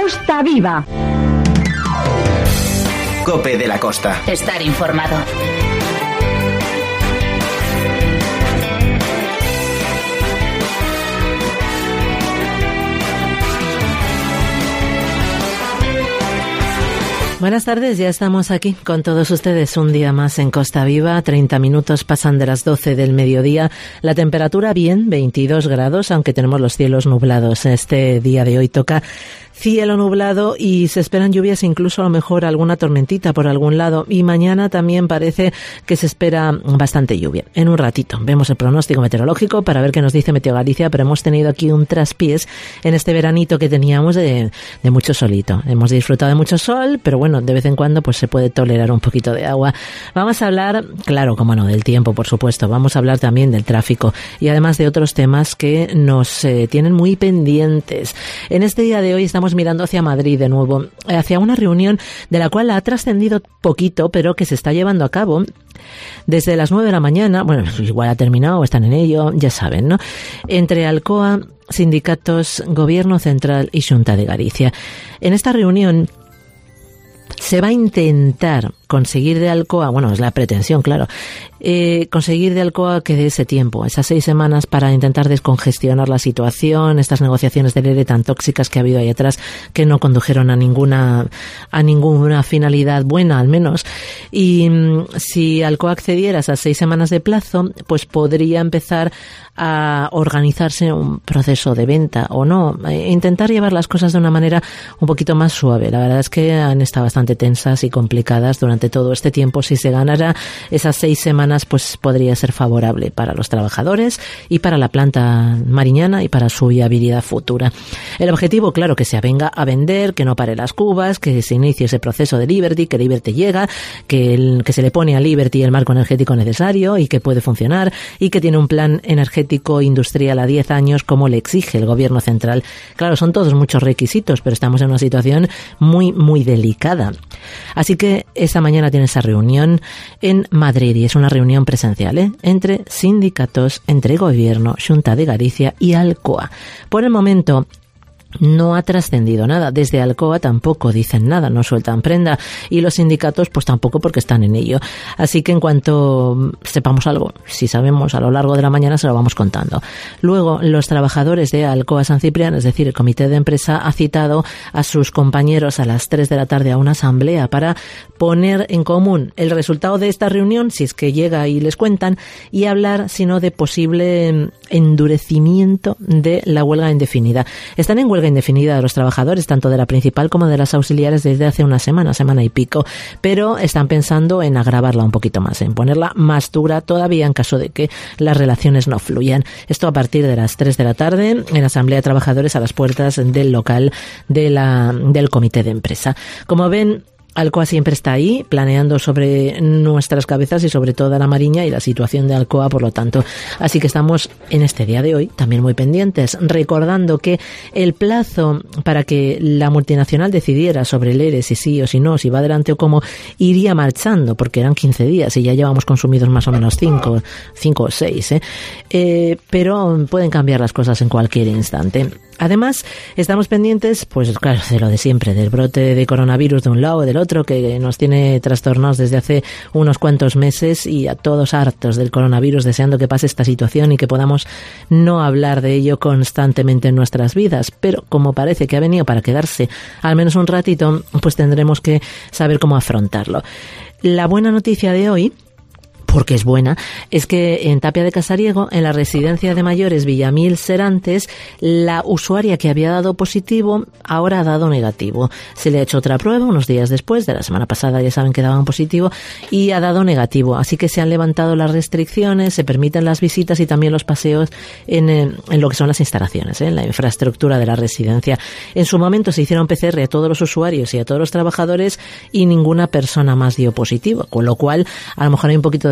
Costa Viva. COPE de la Costa. Estar informado. Buenas tardes, ya estamos aquí con todos ustedes un día más en Costa Viva. 30 minutos pasan de las 12 del mediodía. La temperatura bien, 22 grados, aunque tenemos los cielos nublados. Este día de hoy toca cielo nublado y se esperan lluvias, incluso a lo mejor alguna tormentita por algún lado. Y mañana también parece que se espera bastante lluvia. En un ratito vemos el pronóstico meteorológico para ver qué nos dice Meteo Galicia, pero hemos tenido aquí un traspiés en este veranito que teníamos de mucho solito. Hemos disfrutado de mucho sol, pero bueno, de vez en cuando pues se puede tolerar un poquito de agua. Vamos a hablar, claro, como no, del tiempo, por supuesto. Vamos a hablar también del tráfico y además de otros temas que nos tienen muy pendientes. En este día de hoy estamos mirando hacia Madrid de nuevo, hacia una reunión de la cual ha trascendido poquito, pero que se está llevando a cabo desde las 9 de la mañana. Bueno, igual ha terminado o están en ello, ya saben, ¿no? Entre Alcoa, sindicatos, Gobierno Central y Xunta de Galicia. En esta reunión se va a intentar conseguir de Alcoa, bueno, es la pretensión, claro, conseguir de Alcoa que dé ese tiempo, esas 6 semanas para intentar descongestionar la situación, estas negociaciones del ERE tan tóxicas que ha habido ahí atrás que no condujeron a ninguna finalidad buena, al menos. Y si Alcoa accediera a esas 6 semanas de plazo, pues podría empezar a organizarse un proceso de venta o no, intentar llevar las cosas de una manera un poquito más suave. La verdad es que han estado bastante tensas y complicadas durante todo este tiempo. Si se ganara esas 6 semanas, pues podría ser favorable para los trabajadores y para la planta mariñana y para su viabilidad futura. El objetivo, claro, que se avenga a vender, que no pare las cubas, que se inicie ese proceso de Liberty, que Liberty llega, que se le pone a Liberty el marco energético necesario y que puede funcionar y que tiene un plan energético industrial a 10 años como le exige el Gobierno Central. Claro, son todos muchos requisitos, pero estamos en una situación muy, muy delicada. Así que esta mañana tiene esa reunión en Madrid y es una reunión presencial, entre sindicatos, entre Gobierno, Xunta de Galicia y Alcoa. Por el momento no ha trascendido nada. Desde Alcoa tampoco dicen nada, no sueltan prenda, y los sindicatos pues tampoco, porque están en ello. Así que en cuanto sepamos algo, si sabemos a lo largo de la mañana, se lo vamos contando. Luego, los trabajadores de Alcoa San Ciprián, es decir, el comité de empresa, ha citado a sus compañeros a las 3 de la tarde a una asamblea para poner en común el resultado de esta reunión, si es que llega y les cuentan, y hablar, si no, de posible endurecimiento de la huelga indefinida. Están en huelga indefinida de los trabajadores, tanto de la principal como de las auxiliares, desde hace una semana y pico, pero están pensando en agravarla un poquito más, en ponerla más dura todavía en caso de que las relaciones no fluyan. Esto a partir de las 3 de la tarde en la Asamblea de Trabajadores a las puertas del local del comité de empresa. Como ven, Alcoa siempre está ahí, planeando sobre nuestras cabezas y sobre toda la Mariña y la situación de Alcoa, por lo tanto. Así que estamos en este día de hoy también muy pendientes, recordando que el plazo para que la multinacional decidiera sobre el ERE, si sí o si no, si va adelante o cómo, iría marchando, porque eran 15 días y ya llevamos consumidos más o menos 5 o 6, pero pueden cambiar las cosas en cualquier instante. Además, estamos pendientes, pues claro, de lo de siempre, del brote de coronavirus de un lado o del otro, que nos tiene trastornados desde hace unos cuantos meses, y a todos hartos del coronavirus, deseando que pase esta situación y que podamos no hablar de ello constantemente en nuestras vidas. Pero como parece que ha venido para quedarse al menos un ratito, pues tendremos que saber cómo afrontarlo. La buena noticia de hoy, porque es buena, es que en Tapia de Casariego, en la residencia de mayores Villamil Serantes, la usuaria que había dado positivo ahora ha dado negativo. Se le ha hecho otra prueba unos días después, de la semana pasada ya saben que daban positivo, y ha dado negativo. Así que se han levantado las restricciones, se permiten las visitas y también los paseos en lo que son las instalaciones, en la infraestructura de la residencia. En su momento se hicieron PCR a todos los usuarios y a todos los trabajadores y ninguna persona más dio positivo, con lo cual a lo mejor hay un poquito de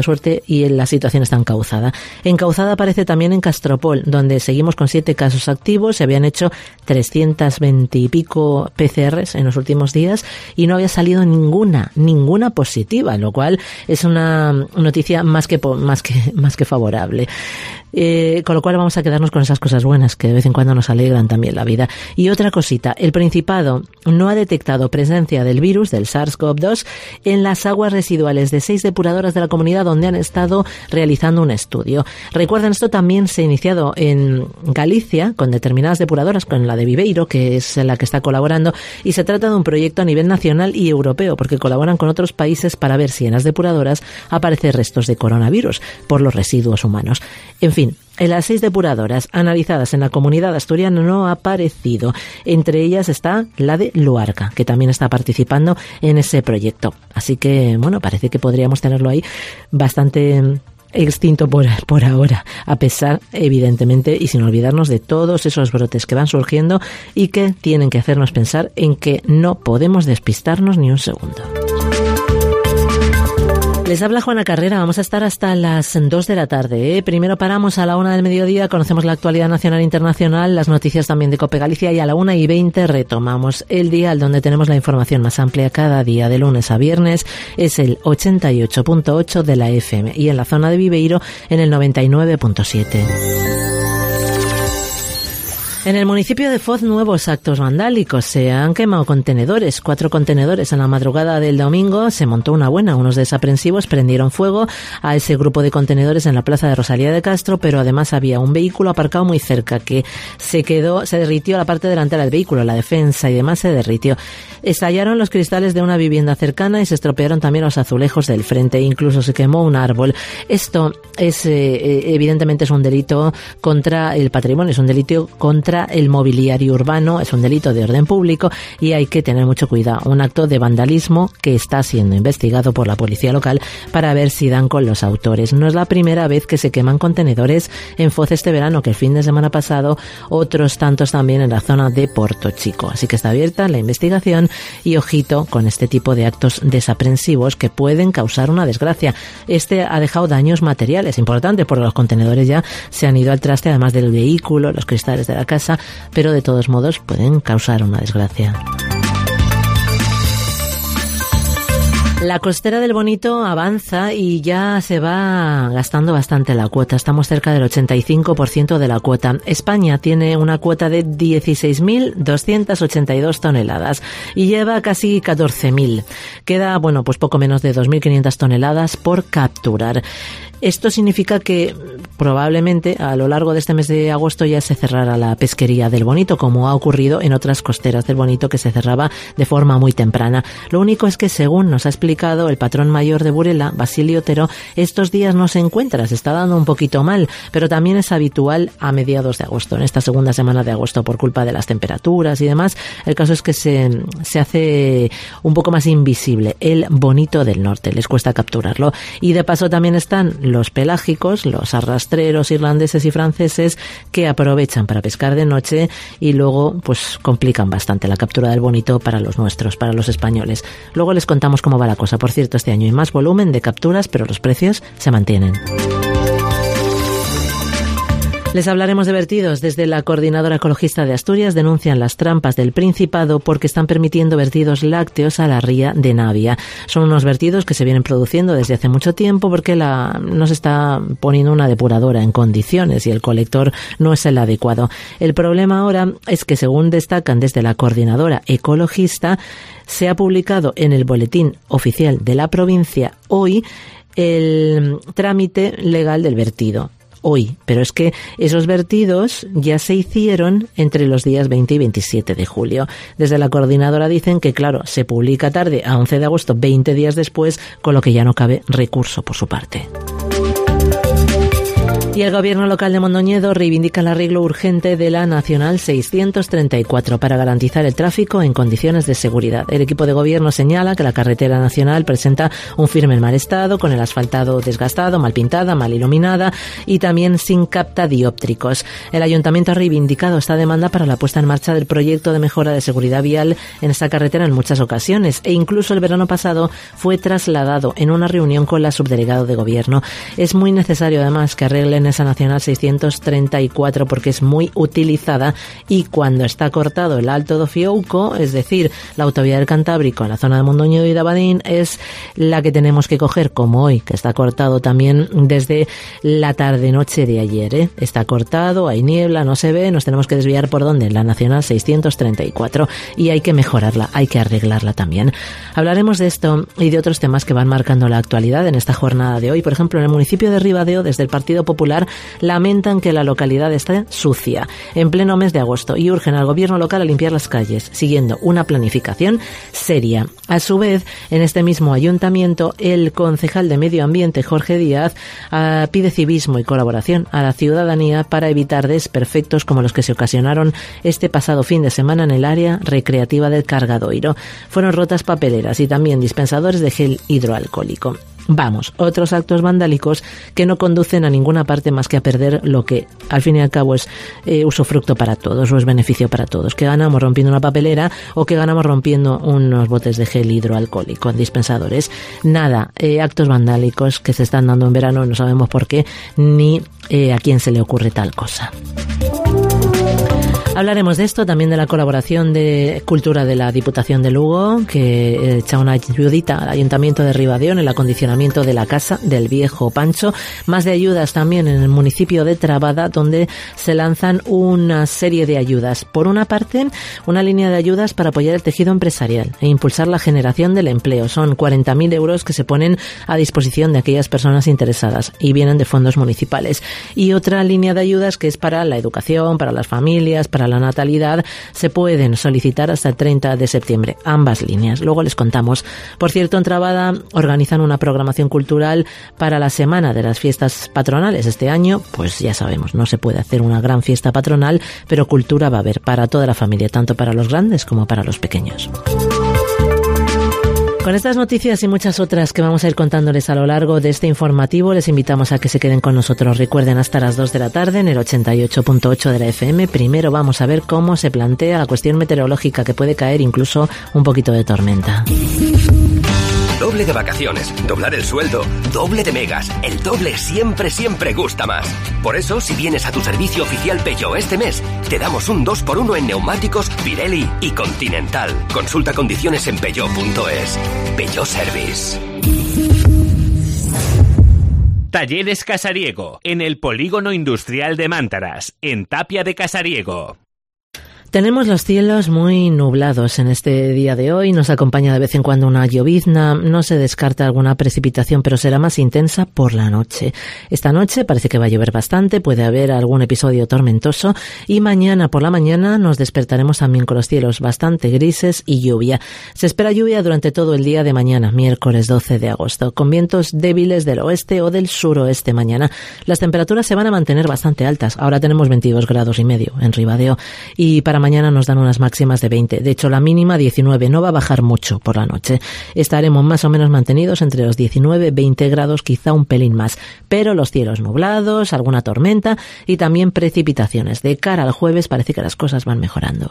de suerte y la situación está encauzada. Encauzada aparece también en Castropol, donde seguimos con 7 casos activos. Se habían hecho 320 y pico PCRs en los últimos días y no había salido ninguna positiva, lo cual es una noticia más que favorable. Con lo cual vamos a quedarnos con esas cosas buenas que de vez en cuando nos alegran también la vida. Y otra cosita, el Principado no ha detectado presencia del virus, del SARS-CoV-2, en las aguas residuales de 6 depuradoras de la comunidad donde han estado realizando un estudio. Recuerden, esto también se ha iniciado en Galicia con determinadas depuradoras, con la de Viveiro, que es la que está colaborando, y se trata de un proyecto a nivel nacional y europeo, porque colaboran con otros países para ver si en las depuradoras aparecen restos de coronavirus por los residuos humanos. En fin, en las 6 depuradoras analizadas en la comunidad asturiana no ha aparecido. Entre ellas está la de Luarca, que también está participando en ese proyecto. Así que, bueno, parece que podríamos tenerlo ahí bastante extinto por ahora, a pesar, evidentemente, y sin olvidarnos de todos esos brotes que van surgiendo y que tienen que hacernos pensar en que no podemos despistarnos ni un segundo. Les habla Juana Carrera, vamos a estar hasta las 2 de la tarde. Primero paramos a la 1 del mediodía, conocemos la actualidad nacional e internacional, las noticias también de COPE Galicia, y a la 1:20 retomamos el dial donde tenemos la información más amplia cada día de lunes a viernes. Es el 88.8 de la FM y en la zona de Viveiro en el 99.7. En el municipio de Foz, nuevos actos vandálicos. Se han quemado contenedores, 4 contenedores. En la madrugada del domingo se montó una buena. Unos desaprensivos prendieron fuego a ese grupo de contenedores en la plaza de Rosalía de Castro, pero además había un vehículo aparcado muy cerca que se derritió la parte delantera del vehículo, la defensa y demás se derritió. Estallaron los cristales de una vivienda cercana y se estropearon también los azulejos del frente. Incluso se quemó un árbol. Esto es, evidentemente, es un delito contra el patrimonio, es un delito contra el mobiliario urbano, es un delito de orden público y hay que tener mucho cuidado. Un acto de vandalismo que está siendo investigado por la policía local para ver si dan con los autores. No es la primera vez que se queman contenedores en Foz este verano, que el fin de semana pasado otros tantos también en la zona de Porto Chico. Así que está abierta la investigación y ojito con este tipo de actos desaprensivos que pueden causar una desgracia. Este ha dejado daños materiales importantes porque los contenedores ya se han ido al traste, además del vehículo, los cristales de la casa, pero de todos modos pueden causar una desgracia. La costera del Bonito avanza y ya se va gastando bastante la cuota. Estamos cerca del 85% de la cuota. España tiene una cuota de 16.282 toneladas y lleva casi 14.000. Queda, bueno, pues poco menos de 2.500 toneladas por capturar. Esto significa que probablemente a lo largo de este mes de agosto ya se cerrará la pesquería del Bonito, como ha ocurrido en otras costeras del Bonito que se cerraba de forma muy temprana. Lo único es que, según nos ha explicado el patrón mayor de Burela, Basilio Otero, estos días no se encuentra, se está dando un poquito mal, pero también es habitual a mediados de agosto, en esta segunda semana de agosto, por culpa de las temperaturas y demás. El caso es que se hace un poco más invisible el Bonito del Norte, les cuesta capturarlo. Y de paso también están los pelágicos, los arrastreros irlandeses y franceses que aprovechan para pescar de noche y luego pues complican bastante la captura del Bonito para los nuestros, para los españoles. Luego les contamos cómo va la cosa. Por cierto, este año hay más volumen de capturas, pero los precios se mantienen. Les hablaremos de vertidos. Desde la Coordinadora Ecologista de Asturias denuncian las trampas del Principado porque están permitiendo vertidos lácteos a la ría de Navia. Son unos vertidos que se vienen produciendo desde hace mucho tiempo porque no se está poniendo una depuradora en condiciones y el colector no es el adecuado. El problema ahora es que, según destacan desde la Coordinadora Ecologista, se ha publicado en el Boletín Oficial de la provincia hoy el trámite legal del vertido. Hoy, pero es que esos vertidos ya se hicieron entre los días 20 y 27 de julio. Desde la coordinadora dicen que, claro, se publica tarde, a 11 de agosto, 20 días después, con lo que ya no cabe recurso por su parte. Y el gobierno local de Mondoñedo reivindica el arreglo urgente de la Nacional 634 para garantizar el tráfico en condiciones de seguridad. El equipo de gobierno señala que la carretera nacional presenta un firme en mal estado, con el asfaltado desgastado, mal pintada, mal iluminada y también sin captadióptricos. El ayuntamiento ha reivindicado esta demanda para la puesta en marcha del proyecto de mejora de seguridad vial en esta carretera en muchas ocasiones, e incluso el verano pasado fue trasladado en una reunión con la subdelegada de gobierno. Es muy necesario además que arreglen esa Nacional 634 porque es muy utilizada, y cuando está cortado el Alto do Fiouco, es decir, la autovía del Cantábrico en la zona de Mondoñedo y de Abadín, es la que tenemos que coger, como hoy, que está cortado también desde la tarde-noche de ayer. Está cortado, hay niebla, no se ve, nos tenemos que desviar por donde, la Nacional 634, y hay que mejorarla, hay que arreglarla también. Hablaremos de esto y de otros temas que van marcando la actualidad en esta jornada de hoy. Por ejemplo, en el municipio de Ribadeo, desde el Partido Popular, lamentan que la localidad está sucia en pleno mes de agosto y urgen al gobierno local a limpiar las calles, siguiendo una planificación seria. A su vez, en este mismo ayuntamiento, el concejal de Medio Ambiente, Jorge Díaz, pide civismo y colaboración a la ciudadanía para evitar desperfectos como los que se ocasionaron este pasado fin de semana en el área recreativa del Cargadoiro. Fueron rotas papeleras y también dispensadores de gel hidroalcohólico. Vamos, otros actos vandálicos que no conducen a ninguna parte más que a perder lo que al fin y al cabo es usufructo para todos o es beneficio para todos. Que ganamos rompiendo una papelera o que ganamos rompiendo unos botes de gel hidroalcohólico en dispensadores. Nada, actos vandálicos que se están dando en verano, no sabemos por qué ni a quién se le ocurre tal cosa. Hablaremos de esto, también de la colaboración de Cultura de la Diputación de Lugo, que echa una ayudita al Ayuntamiento de Ribadeo en el acondicionamiento de la casa del viejo Pancho. Más de ayudas también en el municipio de Trabada, donde se lanzan una serie de ayudas. Por una parte, una línea de ayudas para apoyar el tejido empresarial e impulsar la generación del empleo. Son 40.000 euros que se ponen a disposición de aquellas personas interesadas y vienen de fondos municipales. Y otra línea de ayudas que es para la educación, para las familias, para la natalidad, se pueden solicitar hasta el 30 de septiembre, ambas líneas. Luego les contamos. Por cierto, en Trabada organizan una programación cultural para la semana de las fiestas patronales. Este año, pues ya sabemos, no se puede hacer una gran fiesta patronal, pero cultura va a haber para toda la familia, tanto para los grandes como para los pequeños. Con estas noticias y muchas otras que vamos a ir contándoles a lo largo de este informativo, les invitamos a que se queden con nosotros. Recuerden, hasta las 2 de la tarde en el 88.8 de la FM. Primero vamos a ver cómo se plantea la cuestión meteorológica, que puede caer incluso un poquito de tormenta. Doble de vacaciones, doblar el sueldo, doble de megas. El doble siempre gusta más. Por eso, si vienes a tu servicio oficial Peugeot este mes, te damos un 2x1 en neumáticos, Pirelli y Continental. Consulta condiciones en peugeot.es. Peugeot Service. Talleres Casariego, en el Polígono Industrial de Mántaras, en Tapia de Casariego. Tenemos los cielos muy nublados en este día de hoy. Nos acompaña de vez en cuando una llovizna. No se descarta alguna precipitación, pero será más intensa por la noche. Esta noche parece que va a llover bastante. Puede haber algún episodio tormentoso. Y mañana por la mañana nos despertaremos también con los cielos bastante grises y lluvia. Se espera lluvia durante todo el día de mañana, miércoles 12 de agosto, con vientos débiles del oeste o del suroeste mañana. Las temperaturas se van a mantener bastante altas. Ahora tenemos 22 grados y medio en Ribadeo. Y para mañana nos dan unas máximas de 20. De hecho, la mínima 19. No va a bajar mucho por la noche. Estaremos más o menos mantenidos entre los 19, 20 grados, quizá un pelín más. Pero los cielos nublados, alguna tormenta y también precipitaciones. De cara al jueves parece que las cosas van mejorando.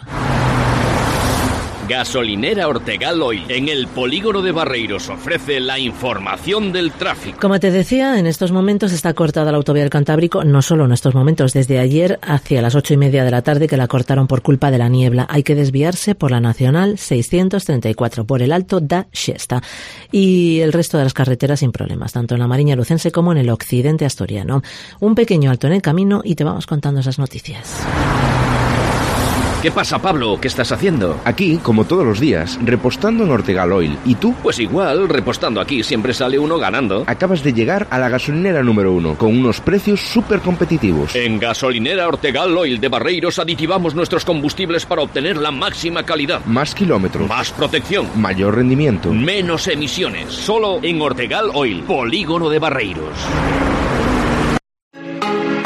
Gasolinera Ortegal Oil, en el Polígono de Barreiros, ofrece la información del tráfico. Como te decía, en estos momentos está cortada la autovía del Cantábrico, no solo en estos momentos, desde ayer hacia las 8:30 de la tarde, que la cortaron por culpa de la niebla. Hay que desviarse por la Nacional 634, por el Alto da Xiesta. Y el resto de las carreteras sin problemas, tanto en la Mariña Lucense como en el occidente asturiano. Un pequeño alto en el camino y te vamos contando esas noticias. ¿Qué pasa, Pablo? ¿Qué estás haciendo? Aquí, como todos los días, repostando en Ortegal Oil. ¿Y tú? Pues igual, repostando aquí siempre sale uno ganando. Acabas de llegar a la gasolinera número 1, con unos precios súper competitivos. En Gasolinera Ortegal Oil de Barreiros aditivamos nuestros combustibles para obtener la máxima calidad. Más kilómetros. Más protección. Mayor rendimiento. Menos emisiones. Solo en Ortegal Oil, Polígono de Barreiros.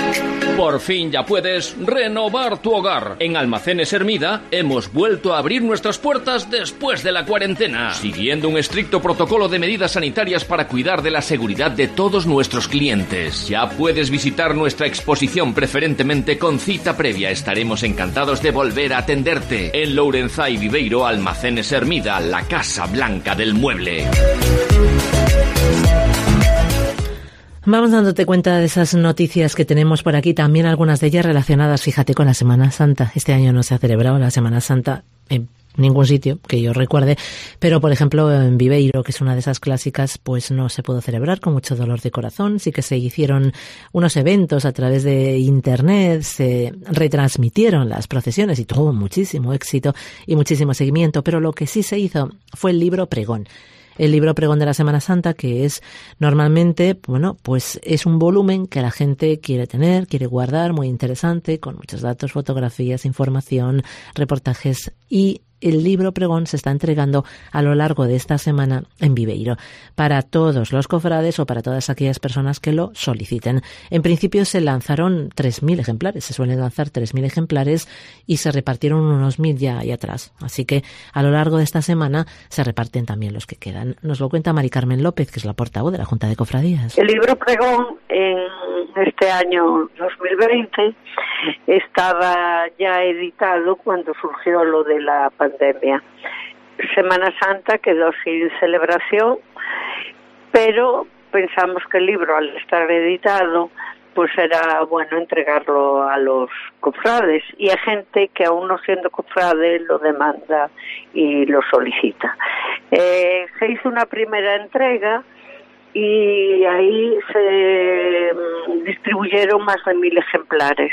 Por fin ya puedes renovar tu hogar. En Almacenes Hermida hemos vuelto a abrir nuestras puertas después de la cuarentena, siguiendo un estricto protocolo de medidas sanitarias para cuidar de la seguridad de todos nuestros clientes. Ya puedes visitar nuestra exposición preferentemente con cita previa. Estaremos encantados de volver a atenderte. En Lourenzá y Viveiro, Almacenes Hermida, la Casa Blanca del Mueble. Vamos dándote cuenta de esas noticias que tenemos por aquí, también algunas de ellas relacionadas, fíjate, con la Semana Santa. Este año no se ha celebrado la Semana Santa en ningún sitio que yo recuerde, pero por ejemplo en Viveiro, que es una de esas clásicas, pues no se pudo celebrar, con mucho dolor de corazón. Sí que se hicieron unos eventos a través de internet, se retransmitieron las procesiones y tuvo muchísimo éxito y muchísimo seguimiento, pero lo que sí se hizo fue el libro pregón. El libro pregón de la Semana Santa, que es normalmente, bueno, pues es un volumen que la gente quiere tener, quiere guardar, muy interesante, con muchos datos, fotografías, información, reportajes, y el libro pregón se está entregando a lo largo de esta semana en Viveiro para todos los cofrades o para todas aquellas personas que lo soliciten. En principio se lanzaron 3.000 ejemplares, se suelen lanzar 3.000 ejemplares y se repartieron unos 1.000 ya ahí atrás. Así que a lo largo de esta semana se reparten también los que quedan. Nos lo cuenta Mari Carmen López, que es la portavoz de la Junta de Cofradías. El libro pregón en este año 2020 estaba ya editado cuando surgió lo de la pandemia. Semana Santa quedó sin celebración, pero pensamos que el libro, al estar editado, pues era bueno entregarlo a los cofrades, y a gente que aún no siendo cofrade lo demanda y lo solicita. Se hizo una primera entrega y ahí se distribuyeron más de 1.000 ejemplares.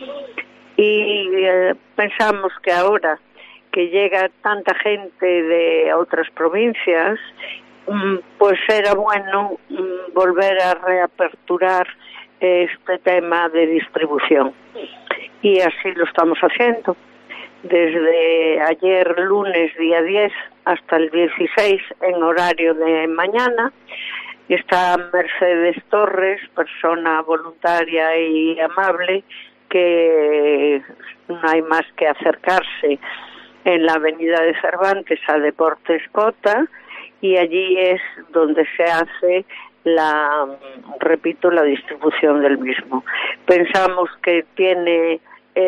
Y pensamos que ahora que llega tanta gente de otras provincias, pues era bueno volver a reaperturar este tema de distribución. Y así lo estamos haciendo. Desde ayer lunes, día 10, hasta el 16, en horario de mañana, está Mercedes Torres, persona voluntaria y amable, que no hay más que acercarse en la avenida de Cervantes a Deportes Cota, y allí es donde se hace la distribución del mismo. Pensamos que tiene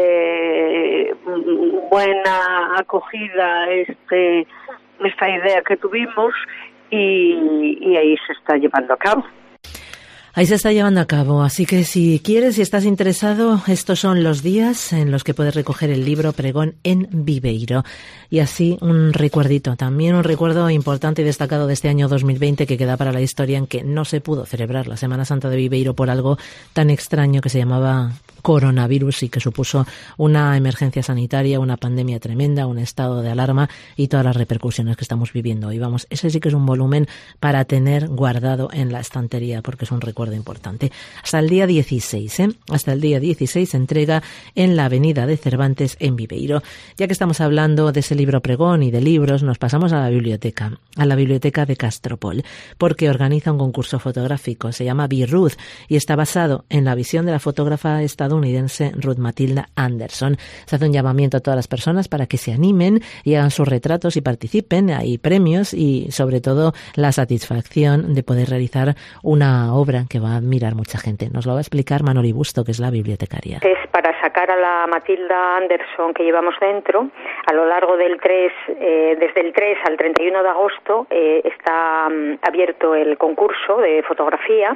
buena acogida esta idea que tuvimos, y ahí se está llevando a cabo. Ahí se está llevando a cabo, así que si quieres, si estás interesado, estos son los días en los que puedes recoger el libro pregón en Viveiro. Y así un recuerdito, también un recuerdo importante y destacado de este año 2020 que queda para la historia, en que no se pudo celebrar la Semana Santa de Viveiro por algo tan extraño que se llamaba coronavirus y que supuso una emergencia sanitaria, una pandemia tremenda, un estado de alarma y todas las repercusiones que estamos viviendo hoy. Vamos, ese sí que es un volumen para tener guardado en la estantería, porque es un recuerdo importante. Hasta el día 16, hasta el día 16 se entrega en la avenida de Cervantes en Viveiro. Ya que estamos hablando de ese libro pregón y de libros, nos pasamos a la biblioteca de Castropol, porque organiza un concurso fotográfico, se llama Be Ruth, y está basado en la visión de la fotógrafa estadounidense Ruth Matilda Anderson. Se hace un llamamiento a todas las personas para que se animen y hagan sus retratos y participen. Hay premios y sobre todo la satisfacción de poder realizar una obra que va a admirar mucha gente. Nos lo va a explicar Manoli Busto, que es la bibliotecaria. Es para sacar a la Matilda Anderson que llevamos dentro. A lo largo del desde el 3 al 31 de agosto está abierto el concurso de fotografía.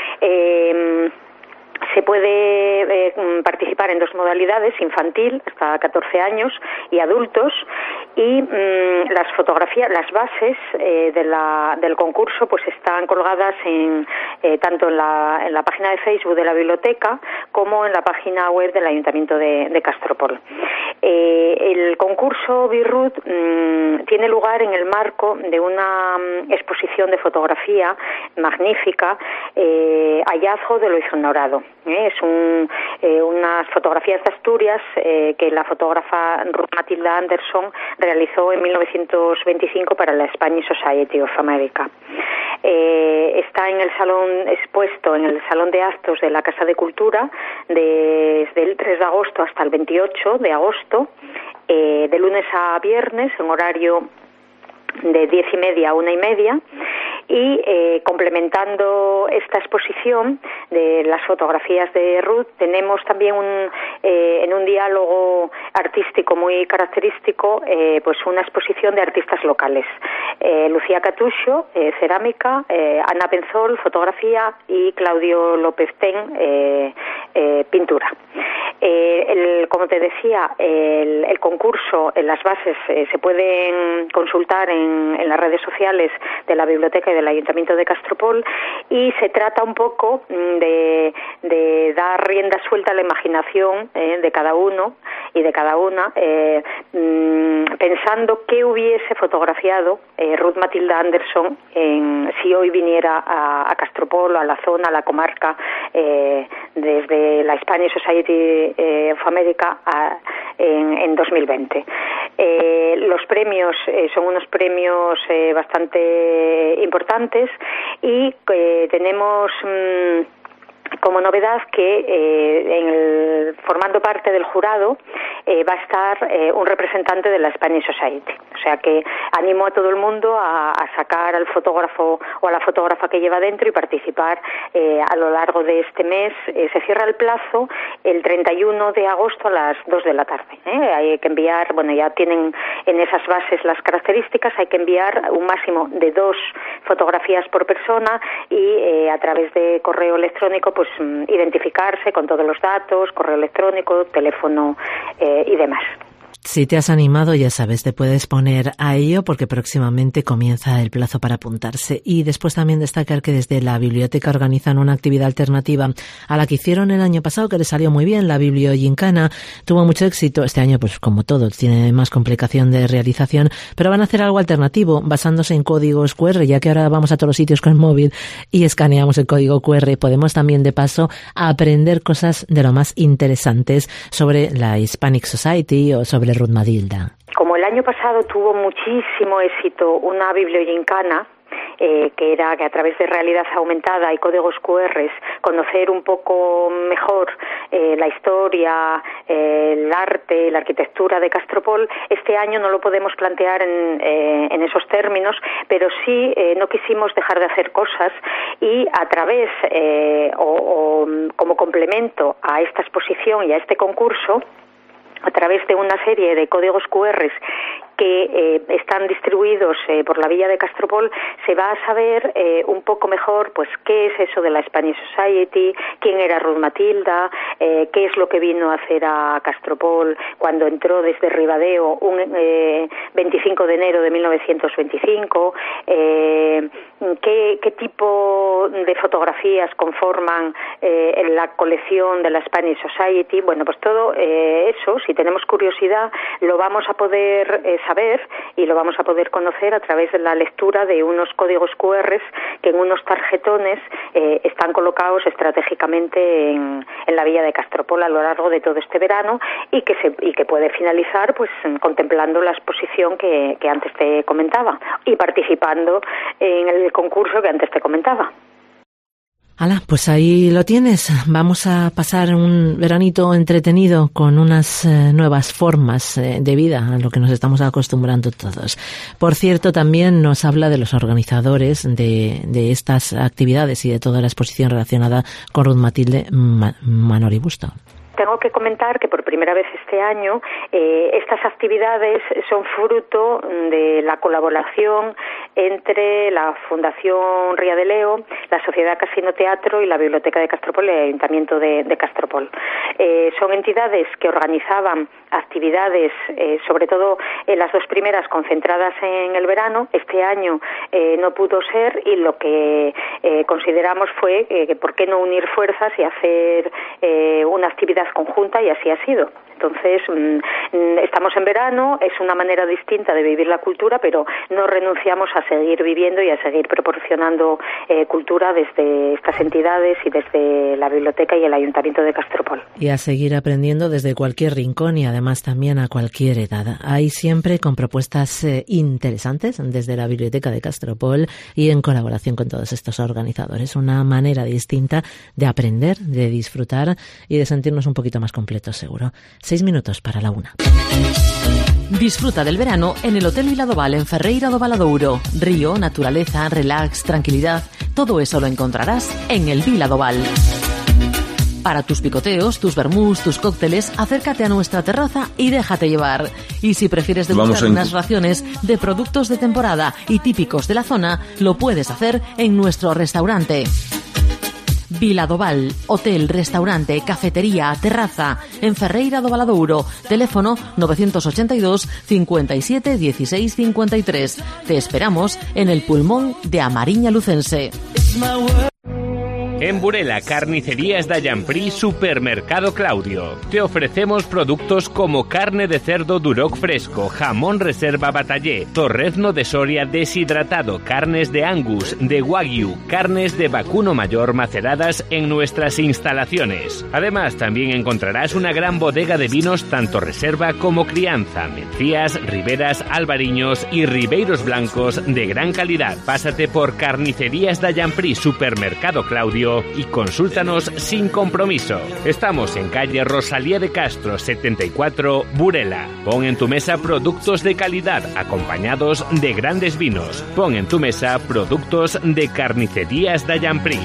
Se puede participar en dos modalidades, infantil hasta 14 años y adultos, y las fotografías, las bases del concurso pues están colgadas tanto en la página de Facebook de la biblioteca como en la página web del Ayuntamiento de Castropol. El concurso Be Ruth tiene lugar en el marco de una exposición de fotografía magnífica, Hallazgo de lo ignorado. Es unas fotografías de Asturias que la fotógrafa Ruth Matilda Anderson realizó en 1986 1925 para la Spanish Society of America. Está en el salón, expuesto en el Salón de Actos de la Casa de Cultura desde el 3 de agosto hasta el 28 de agosto, de lunes a viernes, en horario de 10:30 a 1:30, y complementando esta exposición de las fotografías de Ruth, tenemos también en un diálogo artístico muy característico, pues una exposición de artistas locales. Lucía Catucho, cerámica, Ana Penzol, fotografía, y Claudio López Ten, pintura. Como te decía, el concurso, las bases se pueden consultar en las redes sociales de la biblioteca y del Ayuntamiento de Castropol, y se trata un poco de dar rienda suelta a la imaginación de cada uno y de cada una, pensando qué hubiese fotografiado Ruth Matilda Anderson si hoy viniera a Castropol, a la zona, a la comarca, desde la Spanish Society of America en 2020. Los premios son unos premios bastante importantes, y tenemos como novedad que formando parte del jurado va a estar un representante de la Spanish Society. O sea que animo a todo el mundo a sacar al fotógrafo o a la fotógrafa que lleva dentro y participar a lo largo de este mes. Se cierra el plazo el 31 de agosto a las 2 de la tarde. Hay que enviar, bueno, ya tienen en esas bases las características, hay que enviar un máximo de 2 fotografías por persona, y a través de correo electrónico pues identificarse con todos los datos, correo electrónico, teléfono y demás. Si te has animado, ya sabes, te puedes poner a ello porque próximamente comienza el plazo para apuntarse. Y después también destacar que desde la biblioteca organizan una actividad alternativa a la que hicieron el año pasado, que les salió muy bien, la Bibliogincana. Tuvo mucho éxito. Este año, pues como todo, tiene más complicación de realización, pero van a hacer algo alternativo basándose en códigos QR, ya que ahora vamos a todos los sitios con el móvil y escaneamos el código QR. Podemos también, de paso, aprender cosas de lo más interesantes sobre la Hispanic Society o sobre Ruth Matilda. Como el año pasado tuvo muchísimo éxito una bibliogincana, que era que a través de realidad aumentada y códigos QR conocer un poco mejor la historia, el arte, la arquitectura de Castropol, este año no lo podemos plantear en esos términos, pero sí no quisimos dejar de hacer cosas, y a través o como complemento a esta exposición y a este concurso, a través de una serie de códigos QR que están distribuidos por la villa de Castropol, se va a saber un poco mejor pues qué es eso de la Spanish Society, quién era Ruth Matilda, qué es lo que vino a hacer a Castropol cuando entró desde Ribadeo un 25 de enero de 1925, qué tipo de fotografías conforman en la colección de la Spanish Society. Bueno, pues todo eso, si tenemos curiosidad, lo vamos a poder saber y lo vamos a poder conocer a través de la lectura de unos códigos QR que en unos tarjetones están colocados estratégicamente en la villa de Castropol a lo largo de todo este verano, y que puede finalizar pues contemplando la exposición que antes te comentaba y participando en el concurso que antes te comentaba. Hala, pues ahí lo tienes. Vamos a pasar un veranito entretenido con unas nuevas formas de vida a lo que nos estamos acostumbrando todos. Por cierto, también nos habla de los organizadores de estas actividades y de toda la exposición relacionada con Ruth Matilde, Manoli Busto. Tengo que comentar que por primera vez este año estas actividades son fruto de la colaboración entre la Fundación Ría de Leo, la Sociedad Casino Teatro y la Biblioteca de Castropol y el Ayuntamiento de Castropol. Son entidades que organizaban actividades, sobre todo las dos primeras concentradas en el verano. Este año no pudo ser, y lo que consideramos fue que por qué no unir fuerzas y hacer una actividad conjunta y así ha sido. Entonces, estamos en verano, es una manera distinta de vivir la cultura, pero no renunciamos a seguir viviendo y a seguir proporcionando cultura desde estas entidades y desde la biblioteca y el Ayuntamiento de Castropol. Y a seguir aprendiendo desde cualquier rincón y además también a cualquier edad. Ahí siempre con propuestas interesantes desde la Biblioteca de Castropol y en colaboración con todos estos organizadores. Una manera distinta de aprender, de disfrutar y de sentirnos un poquito más completos, seguro. 6 minutos para la 1. Disfruta del verano en el Hotel Vila do Val en Ferreira do Valadouro. Río, naturaleza, relax, tranquilidad, todo eso lo encontrarás en el Vila do Val. Para tus picoteos, tus vermús, tus cócteles, acércate a nuestra terraza y déjate llevar. Y si prefieres degustar unas raciones de productos de temporada y típicos de la zona, lo puedes hacer en nuestro restaurante. Vila do Val, hotel, restaurante, cafetería, terraza, en Ferreira do Valadouro, teléfono 982 57 16 53. Te esperamos en el pulmón de Amariña Lucense. En Burela, Carnicerías Dallamprí, Supermercado Claudio. Te ofrecemos productos como carne de cerdo Duroc fresco, jamón reserva Batallé, torrezno de Soria deshidratado, carnes de Angus, de Wagyu, carnes de vacuno mayor maceradas en nuestras instalaciones. Además, también encontrarás una gran bodega de vinos tanto reserva como crianza, mencías, riberas, albariños y ribeiros blancos de gran calidad. Pásate por Carnicerías Dallamprí, Supermercado Claudio y consúltanos sin compromiso. Estamos en calle Rosalía de Castro 74, Burela. Pon en tu mesa productos de calidad acompañados de grandes vinos. Pon en tu mesa productos de Carnicerías Dallamprí.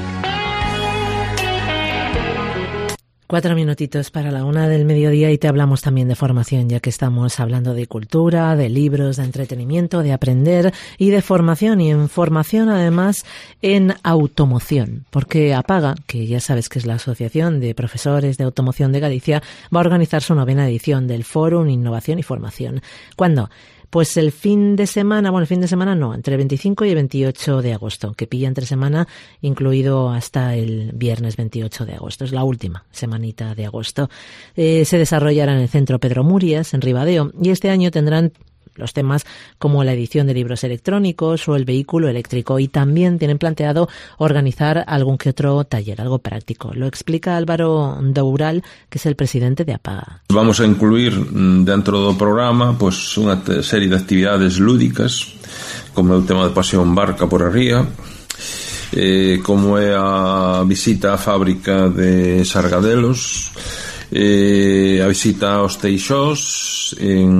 4 minutitos para la 1 del mediodía y te hablamos también de formación, ya que estamos hablando de cultura, de libros, de entretenimiento, de aprender y de formación. Y en formación, además, en automoción, porque APAGA, que ya sabes que es la Asociación de Profesores de Automoción de Galicia, va a organizar su 9ª edición del Fórum Innovación y Formación. ¿Cuándo? Pues el fin de semana no, entre el 25 y el 28 de agosto, que pilla entre semana, incluido hasta el viernes 28 de agosto. Es la última semanita de agosto. Se desarrollará en el Centro Pedro Murias, en Ribadeo, y este año tendrán los temas como la edición de libros electrónicos o el vehículo eléctrico, y también tienen planteado organizar algún que otro taller, algo práctico. Lo explica Álvaro Doural, que es el presidente de APAGA. Vamos a incluir dentro do programa pois unha serie de actividades lúdicas, como é o tema de paseo en barca por a ría, como é a visita á fábrica de Sargadelos, a visita aos Teixós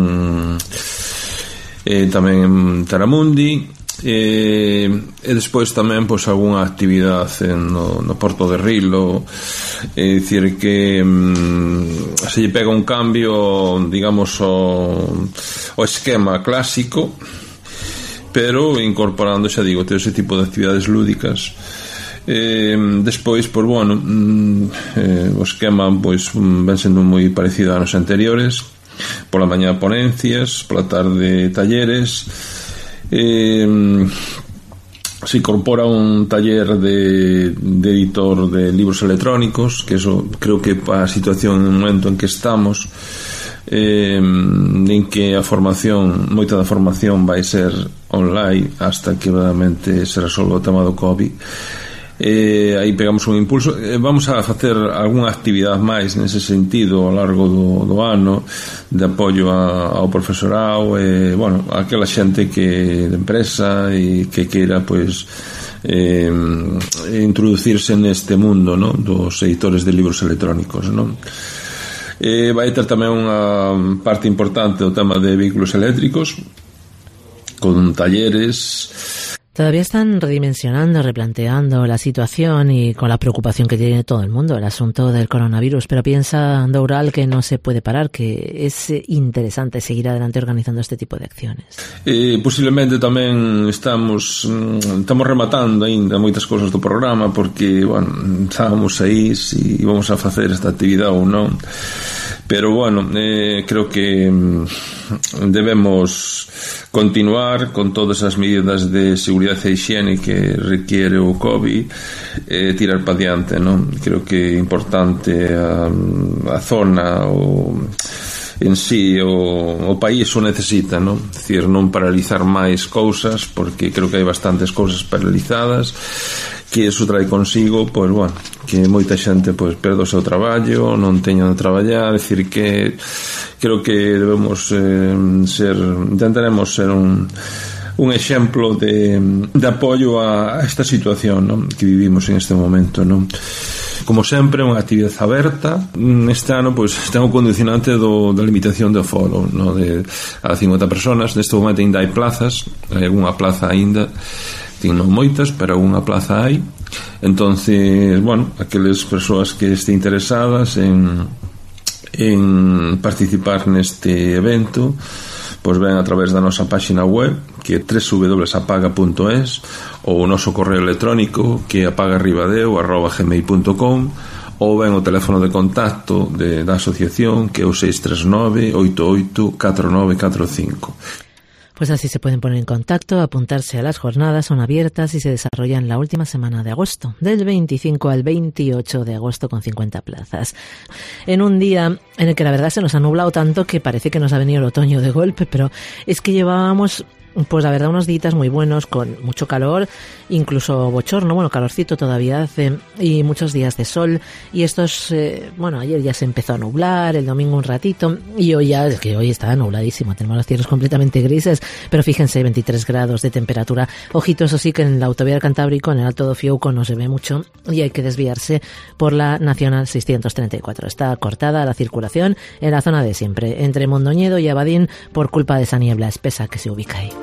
tamén en Taramundi, e despois tamén pois algunha actividade no Porto de Rilo. É dicir que se lle pega un cambio, digamos, o esquema clásico, pero incorporando, xa digo, todo ese tipo de actividades lúdicas. Despois, pois, bueno, o esquema pois ven sendo moi parecido a anos anteriores. Pola mañá ponencias, pola tarde talleres. Se incorpora un taller de editor de libros electrónicos, que eso creo que para a situación no momento en que estamos, en que a formación, moita da formación vai ser online hasta que realmente se resolva o tema do COVID. Aí pegamos un impulso. Vamos a facer algunha actividade máis nese sentido ao largo do ano, de apoio ao profesorado, bueno, aquela xente que de empresa e que queira pois introducirse neste mundo, ¿no?, dos editores de libros electrónicos, ¿no? Vai ter tamén unha parte importante do tema de vehículos eléctricos, con talleres. Todavía están redimensionando, replanteando la situación y con la preocupación que tiene todo el mundo, el asunto del coronavirus, pero piensa Doural que no se puede parar, que es interesante seguir adelante organizando este tipo de acciones. Posiblemente tamén estamos rematando aínda moitas cousas do programa, porque, bueno, estábamos aí se íbamos a facer esta actividade ou non. Pero, bueno, creo que debemos continuar con todas as medidas de seguridade e higiene que requiere o COVID, tirar para diante, non? Creo que é importante a zona en sí, o país o necesita, non? É dicir, non paralizar máis cousas, porque creo que hai bastantes cousas paralizadas, que iso trae consigo, pois, bueno, que moita xente pois perde o seu traballo, non teñan de traballar, é dicir que creo que debemos intentaremos ser un exemplo de apoio a esta situación, non? Que vivimos en este momento, non? Como sempre, unha actividade aberta. Este ano, pois, ten o condicionante da limitación de aforo, non? A 50 personas. Neste momento ainda hai plazas, hai algunha plaza ainda, non moitas, pero unha plaza hai. Entonces, bueno, aqueles persoas que estén interesadas en participar neste evento, pois ven a través da nosa páxina web, que é www.apaga.es, ou o noso correo electrónico, que é apagarribadeo@gmail.com, ou ven o teléfono de contacto da asociación, que é o 639 88 4945. Pues así se pueden poner en contacto, apuntarse a las jornadas, son abiertas y se desarrollan la última semana de agosto, del 25 al 28 de agosto, con 50 plazas. En un día en el que la verdad se nos ha nublado tanto que parece que nos ha venido el otoño de golpe, pero es que llevábamos, pues la verdad, unos días muy buenos, con mucho calor, incluso bochorno, bueno, calorcito todavía hace, y muchos días de sol, y estos, bueno, ayer ya se empezó a nublar, el domingo un ratito, y hoy ya, es que hoy está nubladísimo, tenemos los cielos completamente grises, pero fíjense, 23 grados de temperatura. Ojito, eso sí, que en la autovía del Cantábrico, en el Alto do Fiouco, no se ve mucho, y hay que desviarse por la Nacional 634. Está cortada la circulación en la zona de siempre, entre Mondoñedo y Abadín, por culpa de esa niebla espesa que se ubica ahí.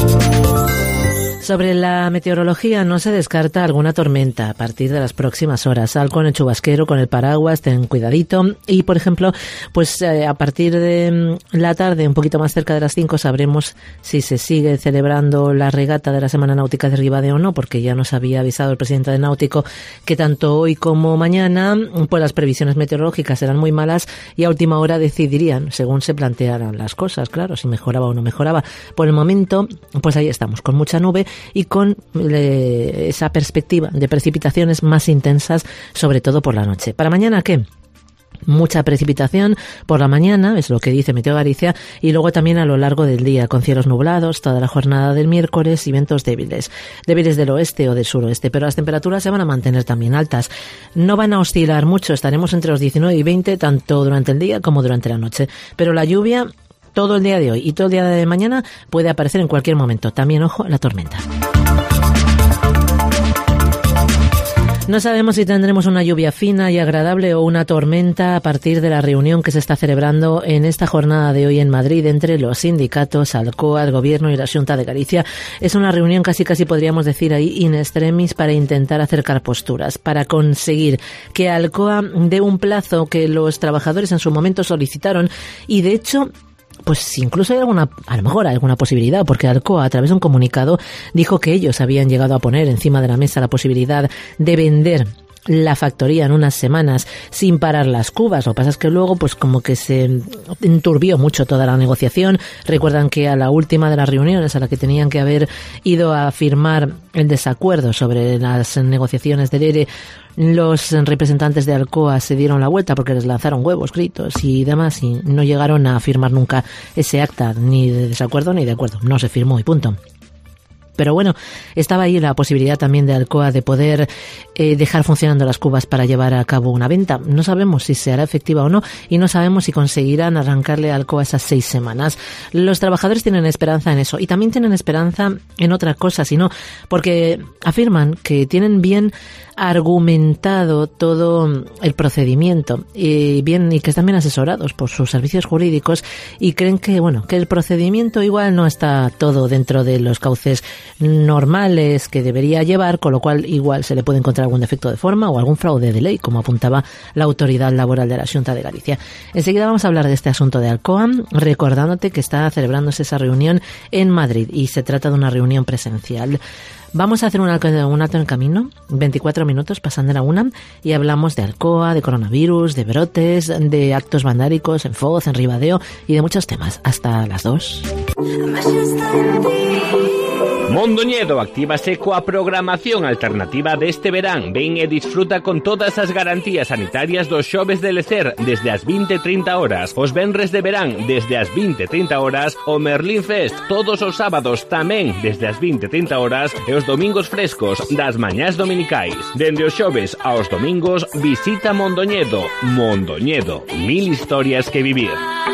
Sobre la meteorología, no se descarta alguna tormenta a partir de las próximas horas. Sal con el chubasquero, con el paraguas, ten cuidadito. Y, por ejemplo, pues a partir de la tarde, un poquito más cerca de las 5, sabremos si se sigue celebrando la regata de la Semana Náutica de Ribadeo o no, porque ya nos había avisado el presidente de Náutico que tanto hoy como mañana, pues las previsiones meteorológicas eran muy malas y a última hora decidirían, según se plantearan las cosas, claro, si mejoraba o no mejoraba. Por el momento, pues ahí estamos, con mucha nube y con esa perspectiva de precipitaciones más intensas, sobre todo por la noche. ¿Para mañana qué? Mucha precipitación por la mañana, es lo que dice Meteo Galicia, y luego también a lo largo del día, con cielos nublados toda la jornada del miércoles y vientos débiles del oeste o del suroeste, pero las temperaturas se van a mantener también altas. No van a oscilar mucho, estaremos entre los 19 y 20, tanto durante el día como durante la noche, pero la lluvia todo el día de hoy y todo el día de mañana puede aparecer en cualquier momento. También, ojo, la tormenta. No sabemos si tendremos una lluvia fina y agradable o una tormenta a partir de la reunión que se está celebrando en esta jornada de hoy en Madrid entre los sindicatos, Alcoa, el Gobierno y la Xunta de Galicia. Es una reunión casi podríamos decir ahí in extremis para intentar acercar posturas, para conseguir que Alcoa dé un plazo que los trabajadores en su momento solicitaron y de hecho pues incluso hay a lo mejor alguna posibilidad, porque Alcoa, a través de un comunicado, dijo que ellos habían llegado a poner encima de la mesa la posibilidad de vender la factoría en unas semanas sin parar las cubas. Lo que pasa es que luego pues como que se enturbió mucho toda la negociación. Recuerdan que a la última de las reuniones a la que tenían que haber ido a firmar el desacuerdo sobre las negociaciones del ERE, los representantes de Alcoa se dieron la vuelta porque les lanzaron huevos, gritos y demás, y no llegaron a firmar nunca ese acta, ni de desacuerdo ni de acuerdo. No se firmó y punto. Pero bueno, estaba ahí la posibilidad también de Alcoa de poder dejar funcionando las cubas para llevar a cabo una venta. No sabemos si se hará efectiva o no y no sabemos si conseguirán arrancarle a Alcoa esas 6 semanas. Los trabajadores tienen esperanza en eso y también tienen esperanza en otra cosa, sino porque afirman que tienen bien argumentado todo el procedimiento y que están bien asesorados por sus servicios jurídicos y creen que el procedimiento igual no está todo dentro de los cauces normales que debería llevar, con lo cual igual se le puede encontrar algún defecto de forma o algún fraude de ley, como apuntaba la Autoridad Laboral de la Xunta de Galicia. Enseguida vamos a hablar de este asunto de Alcoa, recordándote que está celebrándose esa reunión en Madrid y se trata de una reunión presencial. Vamos a hacer un alto en camino, 24 minutos pasando la 1, y hablamos de Alcoa, de coronavirus, de brotes, de actos vandáricos en Foz, en Ribadeo y de muchos temas. Hasta las 2. Mondoñedo actívase coa programación alternativa deste verán. Ven e disfruta con todas as garantías sanitarias dos xoves de Lecer desde as 20:30 horas, os venres de verán desde as 20:30 horas, o Merlín Fest todos os sábados tamén desde as 20:30 horas e os domingos frescos das mañás dominicais. Dende os xoves aos domingos visita Mondoñedo. Mondoñedo, 1000 historias que vivir.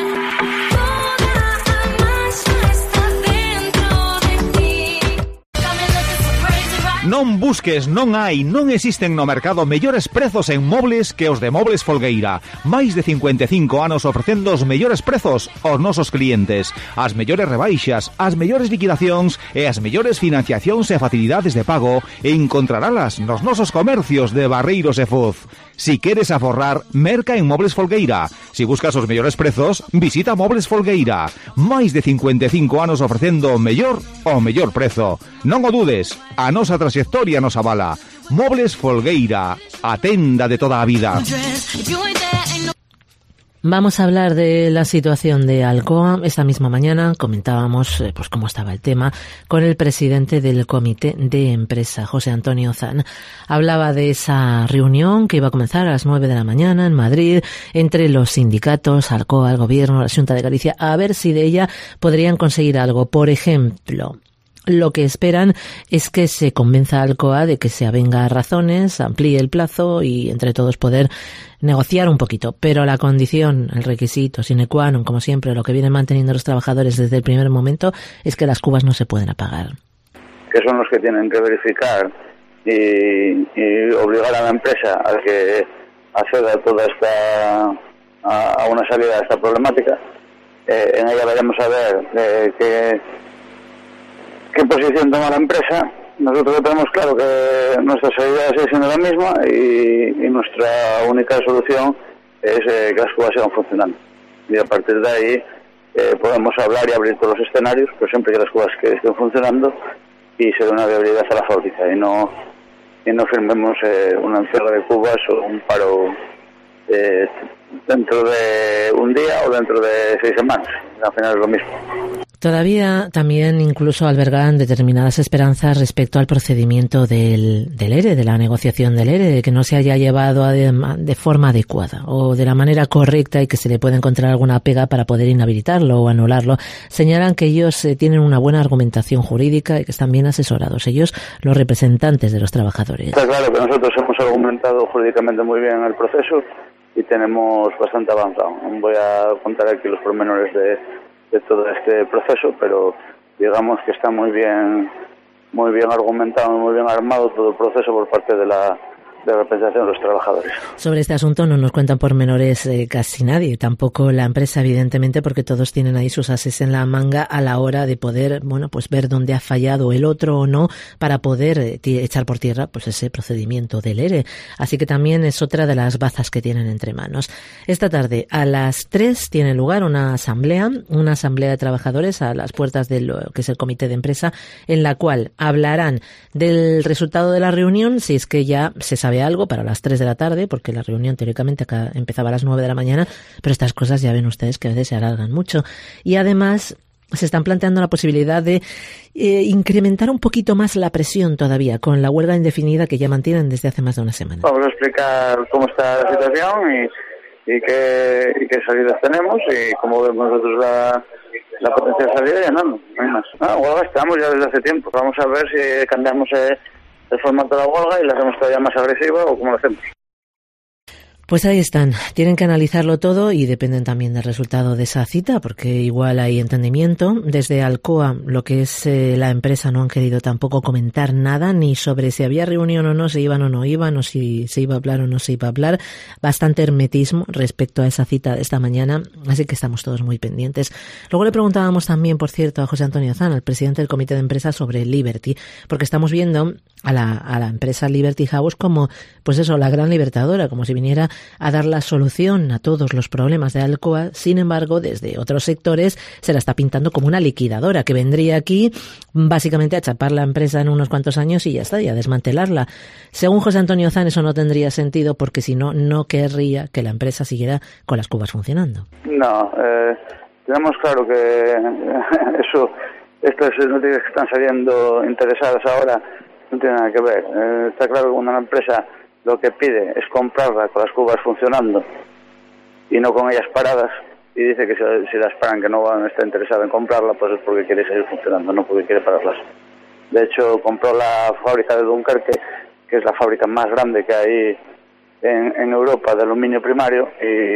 Non busques, non hai, non existen no mercado mellores prezos en mobles que os de Mobles Folgueira. Máis de 55 anos ofrecendo os mellores prezos aos nosos clientes. As mellores rebaixas, as mellores liquidacións e as mellores financiacións e facilidades de pago encontrarálas nos nosos comercios de Barreiros e Foz. Si queres aforrar, merca en Mobles Folgueira. Si buscas os mellores prezos, visita Mobles Folgueira. Máis de 55 anos ofrecendo o mellor prezo. Non o dudes, a nosa trayectoria nos avala. Mobles Folgueira, a tenda de toda a vida. Vamos a hablar de la situación de Alcoa. Esta misma mañana comentábamos pues cómo estaba el tema con el presidente del Comité de Empresa, José Antonio Zan. Hablaba de esa reunión que iba a comenzar a las 9 de la mañana en Madrid entre los sindicatos, Alcoa, el Gobierno, la Xunta de Galicia, a ver si de ella podrían conseguir algo. Por ejemplo, lo que esperan es que se convenza a Alcoa de que se avenga a razones, amplíe el plazo y entre todos poder negociar un poquito. Pero la condición, el requisito sine qua non, como siempre, lo que vienen manteniendo los trabajadores desde el primer momento, es que las cubas no se pueden apagar. Que son los que tienen que verificar y obligar a la empresa a que acceda a una salida a esta problemática. En ella veremos a ver qué posición toma la empresa. Nosotros tenemos claro que nuestra salida sigue siendo la misma y nuestra única solución es que las cubas sigan funcionando. Y a partir de ahí podemos hablar y abrir todos los escenarios, pero siempre que las cubas que estén funcionando y se dé una viabilidad a la fábrica y no firmemos una encierro de cubas o un paro dentro de un día o dentro de 6 semanas. Al final es lo mismo. Todavía también incluso albergan determinadas esperanzas respecto al procedimiento del ERE, de la negociación del ERE, de que no se haya llevado de forma adecuada o de la manera correcta y que se le pueda encontrar alguna pega para poder inhabilitarlo o anularlo. Señalan que ellos tienen una buena argumentación jurídica y que están bien asesorados, ellos, los representantes de los trabajadores. Está claro que nosotros hemos argumentado jurídicamente muy bien el proceso y tenemos bastante avanzado. Voy a contar aquí los pormenores de todo este proceso, pero digamos que está muy bien argumentado, muy bien armado todo el proceso por parte de la representación de los trabajadores. Sobre este asunto no nos cuentan pormenores casi nadie, tampoco la empresa, evidentemente, porque todos tienen ahí sus ases en la manga a la hora de poder, pues ver dónde ha fallado el otro o no para poder echar por tierra pues ese procedimiento del ERE. Así que también es otra de las bazas que tienen entre manos. Esta tarde a las 3 tiene lugar una asamblea de trabajadores a las puertas de lo que es el comité de empresa, en la cual hablarán del resultado de la reunión, si es que ya se sabe algo, para las 3 de la tarde, porque la reunión teóricamente acá empezaba a las 9 de la mañana, pero estas cosas ya ven ustedes que a veces se alargan mucho. Y además se están planteando la posibilidad de incrementar un poquito más la presión todavía con la huelga indefinida que ya mantienen desde hace más de una semana. Vamos a explicar cómo está la situación y qué salidas tenemos y cómo vemos nosotros la potencial salida y no hay más. Huelga estamos ya desde hace tiempo. Vamos a ver si cambiamos el formato de la huelga y la hacemos todavía más agresiva o cómo lo hacemos. Pues ahí están, tienen que analizarlo todo y dependen también del resultado de esa cita, porque igual hay entendimiento. Desde Alcoa, lo que es la empresa, no han querido tampoco comentar nada, ni sobre si había reunión o no, si iban o no iban, o si se iba a hablar o no se iba a hablar. Bastante hermetismo respecto a esa cita de esta mañana, así que estamos todos muy pendientes. Luego le preguntábamos también, por cierto, a José Antonio Zan, el presidente del comité de empresa, sobre Liberty, porque estamos viendo a la empresa Liberty House como, pues eso, la gran libertadora, como si viniera a dar la solución a todos los problemas de Alcoa. Sin embargo, desde otros sectores se la está pintando como una liquidadora que vendría aquí básicamente a chapar la empresa en unos cuantos años y ya está, y a desmantelarla. Según José Antonio Zan, eso no tendría sentido, porque si no, no querría que la empresa siguiera con las cubas funcionando. No, tenemos claro que eso, estas noticias que están saliendo interesadas ahora no tienen nada que ver. Está claro que una empresa lo que pide es comprarla con las cubas funcionando y no con ellas paradas, y dice que si las paran, que no van a estar interesados en comprarla, pues es porque quiere seguir funcionando, no porque quiere pararlas. De hecho, compró la fábrica de Dunkerque, que es la fábrica más grande que hay en Europa de aluminio primario,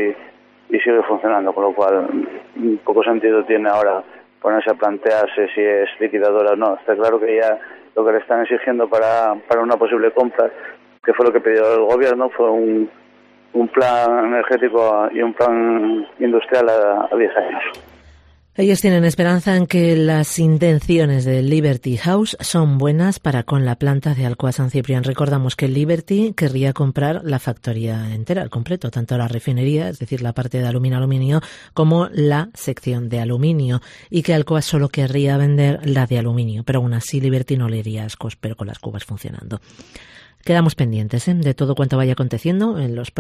y sigue funcionando, con lo cual poco sentido tiene ahora ponerse a plantearse si es liquidadora o no. Está claro que ya lo que le están exigiendo para una posible compra, que fue lo que pidió el gobierno, fue un plan energético y un plan industrial a 10 años. Ellos tienen esperanza en que las intenciones de Liberty House son buenas para con la planta de Alcoa San Ciprián. Recordamos que Liberty querría comprar la factoría entera, al completo, tanto la refinería, es decir, la parte de aluminio, como la sección de aluminio, y que Alcoa solo querría vender la de aluminio, pero aún así Liberty no le iría ascos, pero con las cubas funcionando. Quedamos pendientes de todo cuanto vaya aconteciendo en las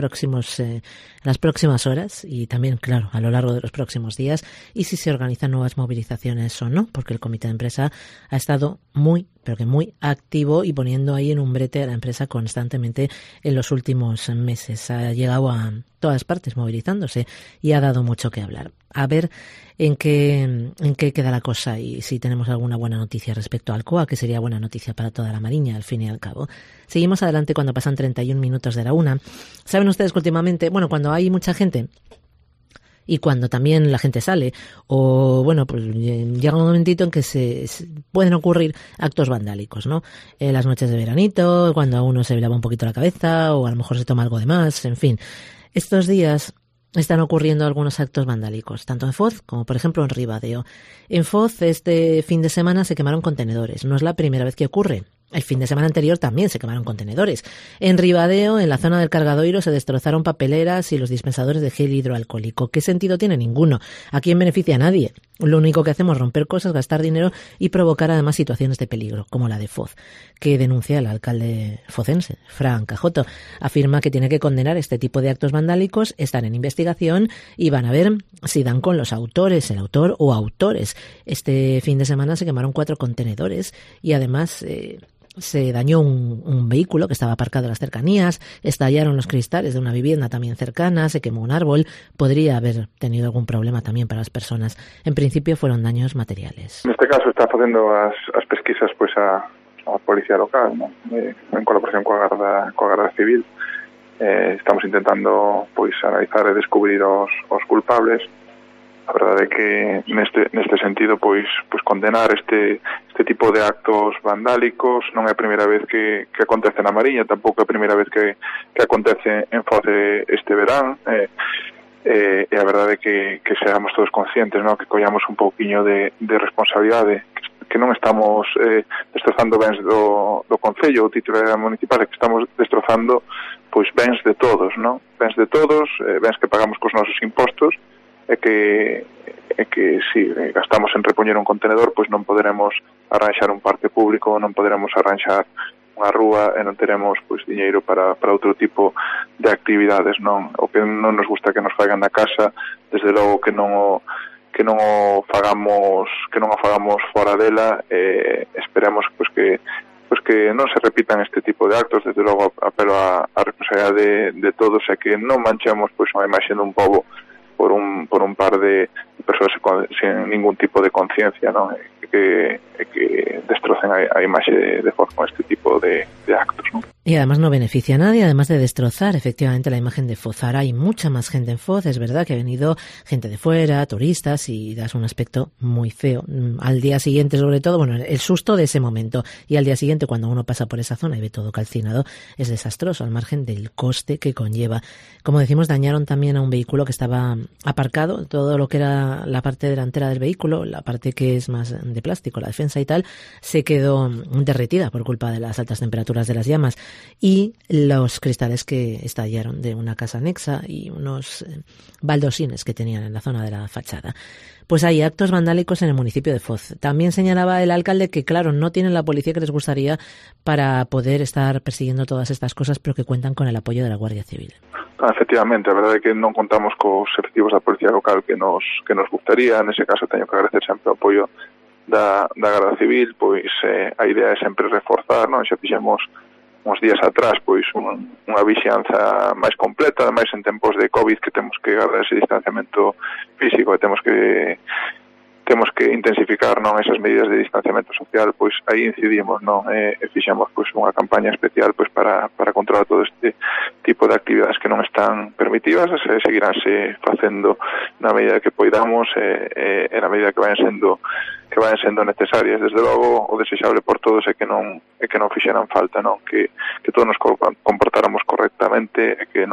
próximas horas y también, claro, a lo largo de los próximos días, y si se organizan nuevas movilizaciones o no, porque el comité de empresa ha estado muy, pero que muy activo y poniendo ahí en un brete a la empresa constantemente en los últimos meses. Ha llegado a todas partes movilizándose y ha dado mucho que hablar. A ver en qué queda la cosa y si tenemos alguna buena noticia respecto a Alcoa, que sería buena noticia para toda la Mariña, al fin y al cabo. Seguimos adelante cuando pasan 31 minutos de la 1. Saben ustedes que últimamente, cuando hay mucha gente y cuando también la gente sale, o pues llega un momentito en que se pueden ocurrir actos vandálicos, ¿no? Las noches de veranito, cuando a uno se le lava un poquito la cabeza, o a lo mejor se toma algo de más, en fin. Estos días están ocurriendo algunos actos vandálicos, tanto en Foz como, por ejemplo, en Ribadeo. En Foz, este fin de semana se quemaron contenedores. No es la primera vez que ocurre. El fin de semana anterior también se quemaron contenedores. En Ribadeo, en la zona del Cargadoiro, se destrozaron papeleras y los dispensadores de gel hidroalcohólico. ¿Qué sentido tiene? Ninguno. ¿A quién beneficia? A nadie. Lo único que hacemos es romper cosas, gastar dinero y provocar además situaciones de peligro, como la de Foz, que denuncia el alcalde focense, Fran Cajoto. Afirma que tiene que condenar este tipo de actos vandálicos, están en investigación y van a ver si dan con los autores, el autor o autores. Este fin de semana se quemaron 4 contenedores y además se dañó un vehículo que estaba aparcado en las cercanías, estallaron los cristales de una vivienda también cercana, se quemó un árbol. Podría haber tenido algún problema tamén para as persoas. En principio fueron daños materiales. Neste caso está facendo as pesquisas a Policía Local, ¿no? En colaboración coa Garda Civil. Estamos intentando analizar e descubrir os culpables. A verdade é que neste sentido condenar este tipo de actos vandálicos non é a primeira vez que acontece na Mariña, tampouco é a primeira vez que acontece en Foz este verán. E a verdade é que seamos todos conscientes, ¿no? Que collamos un pouquiño de responsabilidade, que non estamos destrozando bens do Concello ou titularidade municipal, é que estamos destrozando bens de todos, ¿no? Bens de todos, bens que pagamos cos nosos impostos, é que si gastamos en repoñer un contenedor, non poderemos arranxar un parque público, non poderemos arranxar unha rúa e non teremos diñeiro para outro tipo de actividades, non? O que non nos gusta que nos fagan na casa, desde logo que non o fagamos fora dela. Esperemos que non se repitan este tipo de actos. Desde logo apelo a responsabilidade de todos e que non manchemos unha imaxe dun pobo por un par de persoas sin ningún tipo de conciencia, ¿no? Que destrocen a imaxe de Foz con este tipo de actos, ¿no? Y además no beneficia a nadie, además de destrozar efectivamente la imagen de Foz. Ahora hay mucha más gente en Foz, es verdad que ha venido gente de fuera, turistas, y das un aspecto muy feo. Al día siguiente, sobre todo, bueno, el susto de ese momento, y al día siguiente cuando uno pasa por esa zona y ve todo calcinado, es desastroso, al margen del coste que conlleva. Como decimos, dañaron también a un vehículo que estaba aparcado, todo lo que era la parte delantera del vehículo, la parte que es más de plástico, la defensa y tal, se quedó derretida por culpa de las altas temperaturas de las llamas. Y los cristales que estallaron de una casa anexa y unos baldosines que tenían en la zona de la fachada. Pues hay actos vandálicos en el municipio de Foz. También señalaba el alcalde que, claro, no tienen la policía que les gustaría para poder estar persiguiendo todas estas cosas, pero que cuentan con el apoyo de la Guardia Civil. Efectivamente, a verdade é que non contamos cos efectivos da Policía Local que nos gustaría. Nese caso teño que agradecer sempre o apoio da Garda Civil, pois a idea é sempre reforzar, non? Xa fixemos uns días atrás pois unha vixianza máis completa, ademais en tempos de COVID que temos que guardar ese distanciamento físico e temos que intensificar, non, esas medidas de distanciamento social, pois aí incidimos, non, e fixemos pois unha campaña especial pois para controlar todo este tipo de actividades que non están permitidas, e seguiránse facendo na medida que poidamos e na medida que vayan sendo necesarias. Desde logo, o desexable por todos é que non fixeran falta, non, que todos nos comportáramos correctamente e que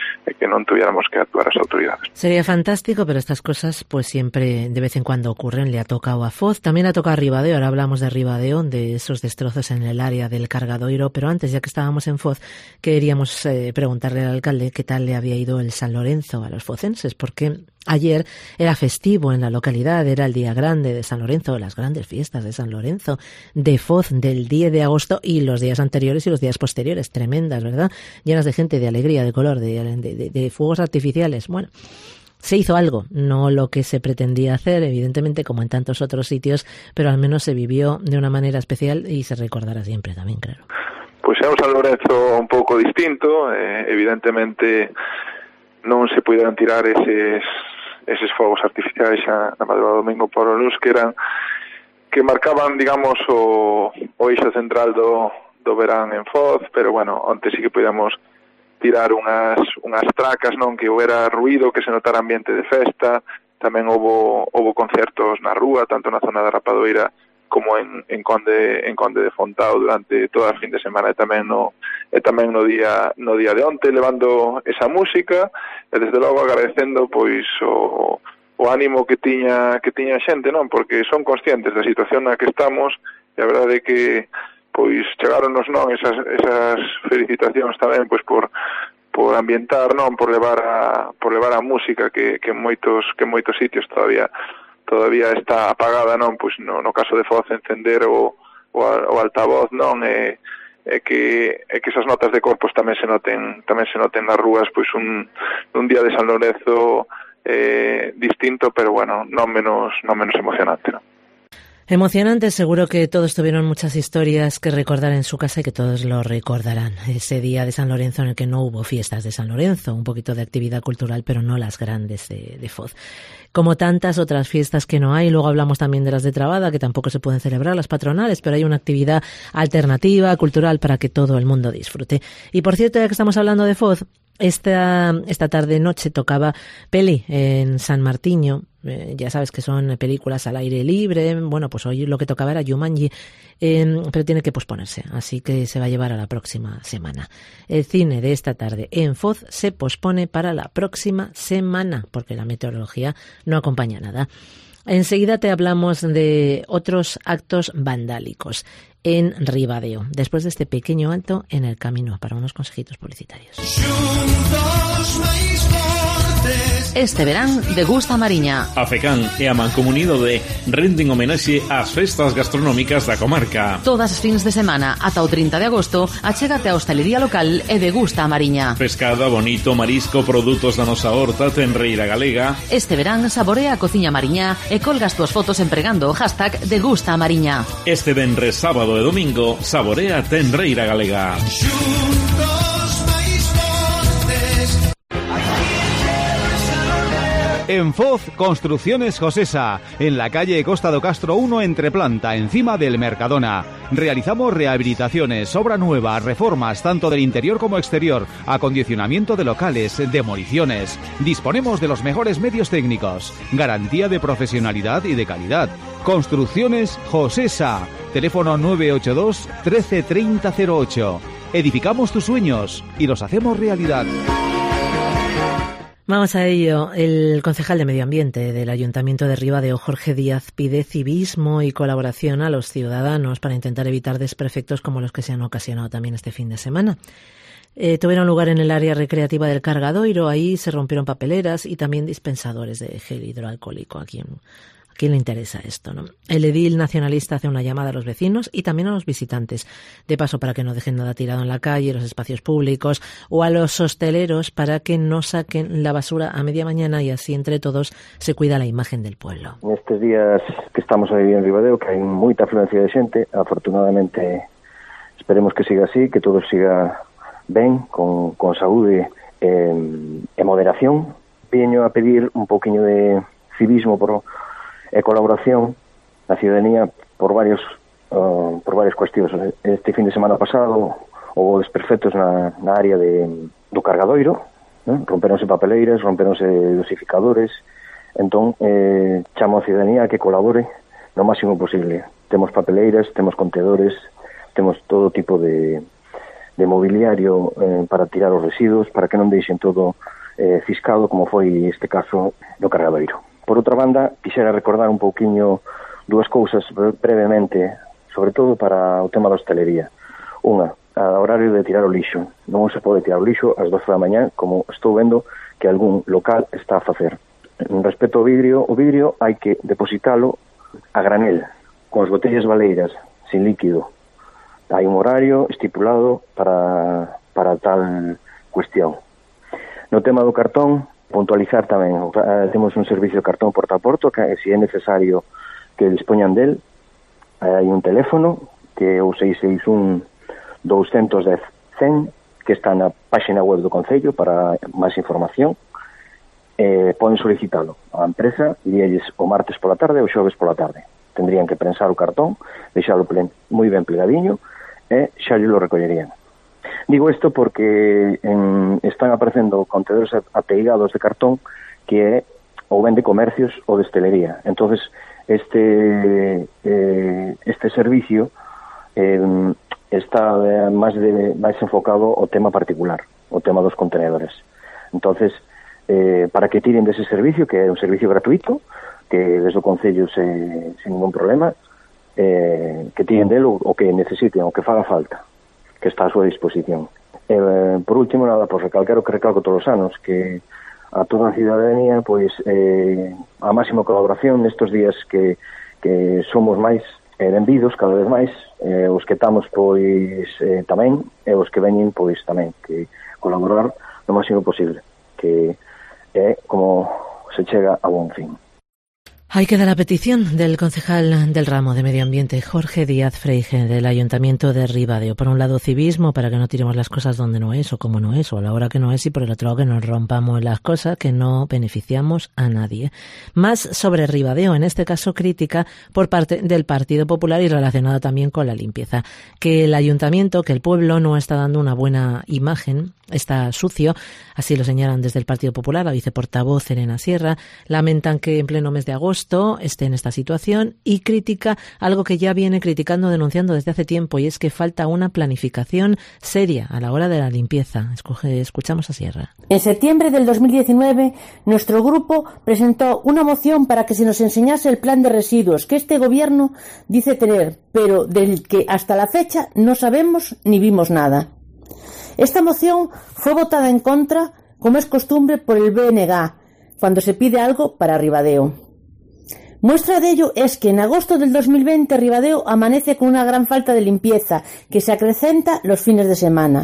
non tuviéramos que actuar as autoridades. Sería fantástico, pero estas cosas pues siempre de vez en cuando ocurren. Le ha tocado a Foz, también ha tocado a Ribadeo. Ahora hablamos de Ribadeo, de esos destrozos en el área del Cargadoiro, pero antes, ya que estábamos en Foz, queríamos preguntarle al alcalde qué tal le había ido el San Lorenzo a los focenses, porque ayer era festivo en la localidad, era el día grande de San Lorenzo, las grandes fiestas de San Lorenzo, de Foz, del 10 de agosto, y los días anteriores y los días posteriores, tremendas, ¿verdad? Llenas de gente, de alegría, de color, de fuegos artificiales. Bueno, se hizo algo, no lo que se pretendía hacer, evidentemente, como en tantos otros sitios, pero al menos se vivió de una manera especial y se recordará siempre también, claro. Pois é un San Lorenzo un pouco distinto, evidentemente non se puderan tirar eses fogos artificiais na madrugada do domingo por a luz que marcaban, digamos, o eixo central do verán en Foz, pero bueno, onte sí que podíamos tirar unhas tracas, non, que houbera ruido, que se notara ambiente de festa. Tamén houbo concertos na rúa, tanto na zona da Rapadoira como en Conde de Fontao durante todo o fin de semana, e tamén no día de onte, levando esa música e desde logo agradecendo pois o ánimo que tiña a xente, non, porque son conscientes da situación na que estamos, e a verdade é que pois chegáronos, non, esas felicitacións tamén pois por ambientar, non, por levar a música que en moitos sitios todavía está apagada, non, pois no caso de Foz encender o altavoz, non, e que esas notas de corpos tamén se noten nas rúas, pois un día de San Lorenzo distinto, pero bueno, non menos emocionante, non. Emocionante, seguro que todos tuvieron muchas historias que recordar en su casa y que todos lo recordarán. Ese día de San Lorenzo en el que no hubo fiestas de San Lorenzo, un poquito de actividad cultural, pero no las grandes de Foz. Como tantas otras fiestas que no hay, luego hablamos también de las de Trabada, que tampoco se pueden celebrar, las patronales, pero hay una actividad alternativa, cultural, para que todo el mundo disfrute. Y por cierto, ya que estamos hablando de Foz, esta tarde-noche tocaba peli en San Martiño. Ya sabes que son películas al aire libre. Bueno, pues hoy lo que tocaba era Jumanji, pero tiene que posponerse, así que se va a llevar a la próxima semana. El cine de esta tarde en Foz se pospone para la próxima semana, porque la meteorología no acompaña nada. Enseguida te hablamos de otros actos vandálicos en Ribadeo, después de este pequeño alto en el camino para unos consejitos publicitarios. Este verán degusta a Mariña. A FECAN e a Mancomunidade renden homenaxe ás festas gastronómicas da comarca. Todas as fins de semana ata o 30 de agosto achégate á hostalería local e degusta a Mariña. Pescada, bonito, marisco, produtos da nosa horta, tenreira galega. Este verán saborea a cociña mariñá e colga as túas fotos empregando o hashtag degusta a Mariña. Este venres, sábado e domingo, saborea tenreira galega. En Foz, Construcciones Josesa, en la calle Costa do Castro 1 entre planta, encima del Mercadona. Realizamos rehabilitaciones, obra nueva, reformas tanto del interior como exterior, acondicionamiento de locales, demoliciones. Disponemos de los mejores medios técnicos, garantía de profesionalidad y de calidad. Construcciones Josesa, teléfono 982 13 30 08. Edificamos tus sueños y los hacemos realidad. Vamos a ello. El concejal de Medio Ambiente del Ayuntamiento de Ribadeo, Jorge Díaz, pide civismo y colaboración a los ciudadanos para intentar evitar desperfectos como los que se han ocasionado también este fin de semana. Tuvieron lugar en el área recreativa del Cargadoiro. Ahí se rompieron papeleras y también dispensadores de gel hidroalcohólico. ¿A quién le interesa esto, no? El edil nacionalista hace una llamada a los vecinos y también a los visitantes, de paso para que no dejen nada tirado en la calle, los espacios públicos, o a los hosteleros para que no saquen la basura a media mañana y así entre todos se cuida la imagen del pueblo. Nestes días que estamos aí en Ribadeo, que hai moita afluencia de xente, afortunadamente esperemos que siga así, que todo siga ben, con saúde e moderación. Veño a pedir un poquinho de civismo e colaboración na ciudadanía por varias cuestións. Este fin de semana pasado houve desperfectos na área do Cargadoiro, ¿no? Romperonse papeleiras, romperonse dosificadores. Entón, chamo a ciudadanía a que colabore no máximo posible. Temos papeleiras, temos contedores, temos todo tipo de mobiliario para tirar os residuos, para que non deixen todo ciscado, como foi este caso do Cargadoiro. Por outra banda, quixera recordar un pouquiño dúas cousas brevemente, sobre todo para o tema da hostelería. Unha, a horario de tirar o lixo. Non se pode tirar o lixo ás 12 da mañá, como estou vendo que algún local está a facer. Respecto ao vidrio, o vidrio hai que depositalo a granel, con as botellas baleiras, sin líquido. Hai un horario estipulado para tal cuestión. No tema do cartón, puntualizar tamén, temos un servicio de cartón porta a porto, que se é necesario que dispoñan del, hai un teléfono que é o 661 210 100, que está na página web do Concello para máis información. Poden solicitalo a empresa, dielles o martes pola tarde ou xoves pola tarde. Tendrían que prensar o cartón, deixalo moi ben plegadiño e xa lle lo recollerían. Digo isto porque están aparecendo contedores apeigados de cartón que é ou ben de comercios ou de hostelería. Entonces este servicio está máis enfocado ao tema particular, o tema dos contenedores. Entonces, para que tiren dese servicio, que é un servicio gratuito, que desde o Concello sin ningún problema, que tiren delo o que necesiten, o que faga falta, que está a súa disposición. Por último, nada, por recalcar o que recalco todos os anos, que a toda a ciudadanía, pois, a máxima colaboración nestes días que somos máis benvidos cada vez máis, os que estamos, pois, tamén, e os que veñen, pois, tamén, que colaborar no máximo posible, que é como se chega a bon fin. Ahí queda la petición del concejal del ramo de Medio Ambiente, Jorge Díaz Freige, del Ayuntamiento de Ribadeo. Por un lado, civismo, para que no tiremos las cosas donde no es o como no es, o a la hora que no es, y por el otro lado, que no rompamos las cosas, que no beneficiamos a nadie. Más sobre Ribadeo, en este caso crítica por parte del Partido Popular y relacionado también con la limpieza. Que el Ayuntamiento, que el pueblo no está dando una buena imagen, está sucio, así lo señalan desde el Partido Popular. La viceportavoz Elena Sierra lamentan que en pleno mes de agosto esté en esta situación y critica algo que ya viene criticando, denunciando desde hace tiempo, y es que falta una planificación seria a la hora de la limpieza. Escuchamos a Sierra. En septiembre del 2019, nuestro grupo presentó una moción para que se nos enseñase el plan de residuos que este gobierno dice tener, pero del que hasta la fecha no sabemos ni vimos nada. Esta moción fue votada en contra, como es costumbre, por el BNG, cuando se pide algo para Ribadeo. Muestra de ello es que en agosto del 2020 Ribadeo amanece con una gran falta de limpieza, que se acrecenta los fines de semana.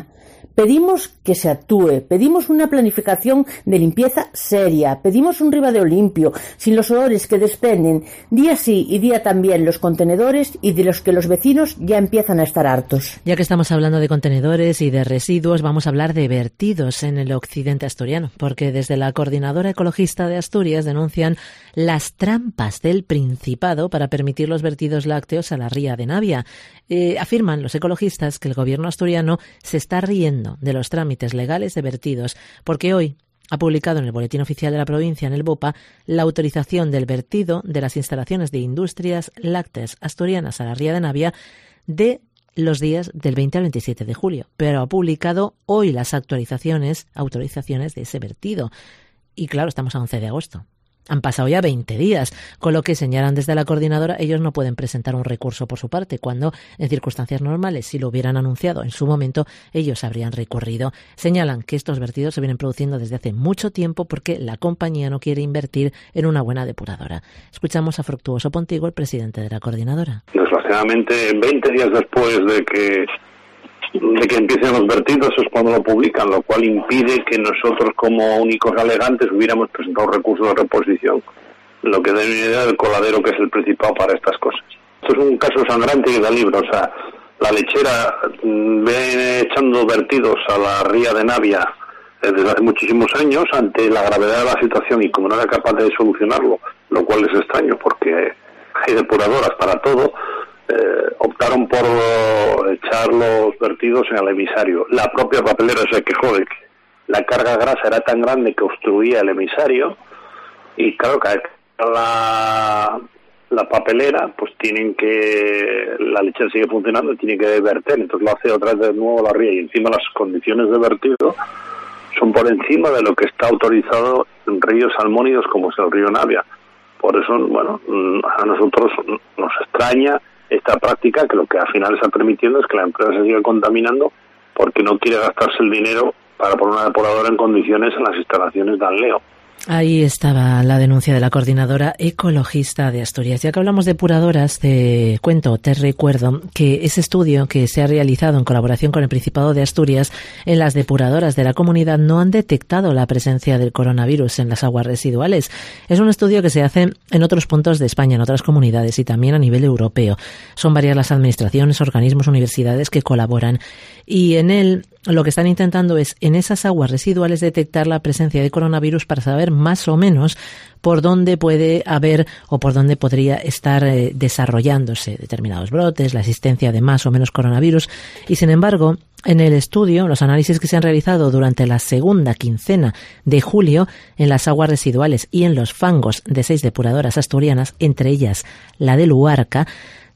Pedimos que se actúe, pedimos una planificación de limpieza seria, pedimos un Ribadeo limpio, sin los olores que desprenden día sí y día también los contenedores y de los que los vecinos ya empiezan a estar hartos. Ya que estamos hablando de contenedores y de residuos, vamos a hablar de vertidos en el occidente asturiano, porque desde la Coordinadora Ecologista de Asturias denuncian las trampas del Principado para permitir los vertidos lácteos a la ría de Navia. Afirman los ecologistas que el gobierno asturiano se está riendo de los trámites legales de vertidos, porque hoy ha publicado en el Boletín Oficial de la Provincia, en el BOPA, la autorización del vertido de las instalaciones de industrias lácteas asturianas a la ría de Navia de los días del 20 al 27 de julio, pero ha publicado hoy las autorizaciones de ese vertido. Y claro, estamos a 11 de agosto. Han pasado ya 20 días, con lo que señalan desde la coordinadora, ellos no pueden presentar un recurso por su parte, cuando en circunstancias normales, si lo hubieran anunciado en su momento, ellos habrían recurrido. Señalan que estos vertidos se vienen produciendo desde hace mucho tiempo porque la compañía no quiere invertir en una buena depuradora. Escuchamos a Fructuoso Pontigo, el presidente de la coordinadora. Desgraciadamente, 20 días después de que empiecen los vertidos es cuando lo publican, lo cual impide que nosotros como únicos alegantes hubiéramos presentado recursos de reposición, lo que da una idea del coladero que es el Principado para estas cosas. Esto es un caso sangrante que da libro, o sea, la lechera viene echando vertidos a la ría de Navia desde hace muchísimos años ante la gravedad de la situación, y como no era capaz de solucionarlo, lo cual es extraño porque hay depuradoras para todo, optaron por echar los vertidos en el emisario. La propia papelera se quejó de que la carga grasa era tan grande que obstruía el emisario, y claro, que la papelera, pues la lechera sigue funcionando y tiene que verter, entonces lo hace otra vez de nuevo la ría, y encima las condiciones de vertido son por encima de lo que está autorizado en ríos salmónidos como es el río Navia. Por eso, bueno, a nosotros nos extraña esta práctica, que lo que al final está permitiendo es que la empresa se siga contaminando porque no quiere gastarse el dinero para poner una depuradora en condiciones en las instalaciones de Anleo. Ahí estaba la denuncia de la Coordinadora Ecologista de Asturias. Ya que hablamos de depuradoras, te recuerdo que ese estudio que se ha realizado en colaboración con el Principado de Asturias, en las depuradoras de la comunidad no han detectado la presencia del coronavirus en las aguas residuales. Es un estudio que se hace en otros puntos de España, en otras comunidades y también a nivel europeo. Son varias las administraciones, organismos, universidades que colaboran, y en él lo que están intentando es, en esas aguas residuales, detectar la presencia de coronavirus para saber más o menos por dónde puede haber o por dónde podría estar desarrollándose determinados brotes, la existencia de más o menos coronavirus. Y sin embargo, en el estudio, los análisis que se han realizado durante la segunda quincena de julio en las aguas residuales y en los fangos de 6 depuradoras asturianas, entre ellas la de Luarca,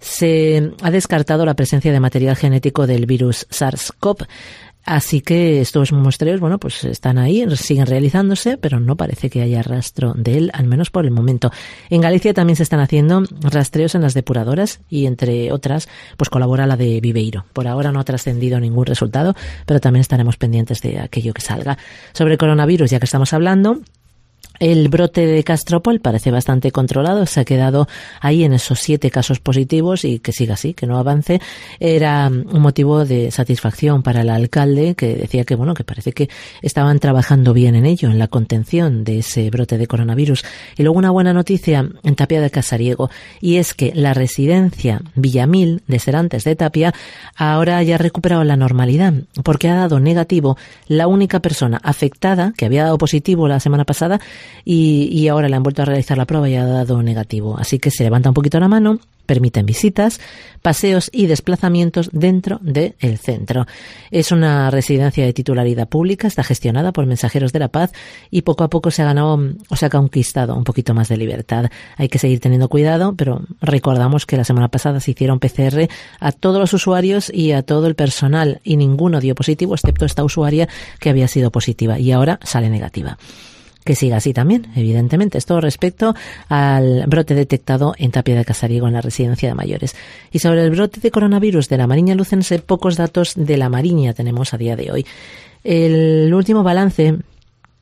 se ha descartado la presencia de material genético del virus SARS-CoV. Así que estos muestreos, bueno, pues están ahí, siguen realizándose, pero no parece que haya rastro de él, al menos por el momento. En Galicia también se están haciendo rastreos en las depuradoras y, entre otras, pues colabora la de Viveiro. Por ahora no ha trascendido ningún resultado, pero también estaremos pendientes de aquello que salga. Sobre el coronavirus, ya que estamos hablando, el brote de Castropol parece bastante controlado, se ha quedado ahí en esos 7 casos positivos, y que siga así, que no avance. Era un motivo de satisfacción para el alcalde, que decía que bueno, que parece que estaban trabajando bien en ello, en la contención de ese brote de coronavirus. Y luego una buena noticia en Tapia de Casariego, y es que la residencia Villamil de Serantes de Tapia ahora ya ha recuperado la normalidad, porque ha dado negativo la única persona afectada que había dado positivo la semana pasada, y ahora le han vuelto a realizar la prueba y ha dado negativo. Así que se levanta un poquito la mano, permiten visitas, paseos y desplazamientos dentro del centro. Es una residencia de titularidad pública, está gestionada por Mensajeros de la Paz, y poco a poco se ha ganado o se ha conquistado un poquito más de libertad. Hay que seguir teniendo cuidado, pero recordamos que la semana pasada se hicieron PCR a todos los usuarios y a todo el personal, y ninguno dio positivo excepto esta usuaria, que había sido positiva y ahora sale negativa. Que siga así también, evidentemente. Esto respecto al brote detectado en Tapia de Casariego, en la residencia de mayores. Y sobre el brote de coronavirus de la Mariña Lucense, pocos datos de la Mariña tenemos a día de hoy. El último balance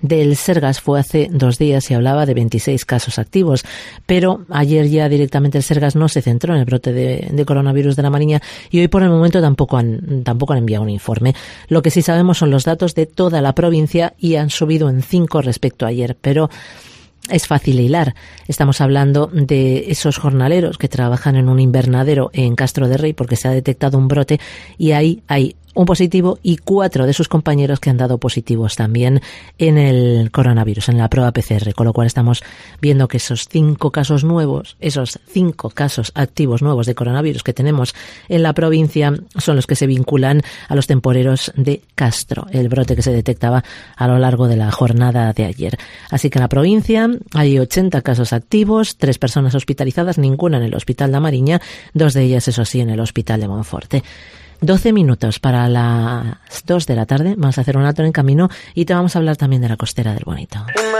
del Sergas fue hace 2 días y hablaba de 26 casos activos, pero ayer ya directamente el Sergas no se centró en el brote de coronavirus de la Mariña y hoy por el momento tampoco han enviado un informe. Lo que sí sabemos son los datos de toda la provincia y han subido en 5 respecto a ayer, pero es fácil hilar. Estamos hablando de esos jornaleros que trabajan en un invernadero en Castro de Rey porque se ha detectado un brote y ahí hay un positivo y 4 de sus compañeros que han dado positivos también en el coronavirus, en la prueba PCR, con lo cual estamos viendo que esos 5 casos nuevos, esos 5 casos activos nuevos de coronavirus que tenemos en la provincia son los que se vinculan a los temporeros de Castro, el brote que se detectaba a lo largo de la jornada de ayer. Así que en la provincia hay 80 casos activos, 3 personas hospitalizadas, ninguna en el Hospital da Mariña, 2 de ellas, eso sí, en el Hospital de Monforte. 12 minutos para las 2 de la tarde. Vamos a hacer un alto en camino y te vamos a hablar también de la costera del Bonito.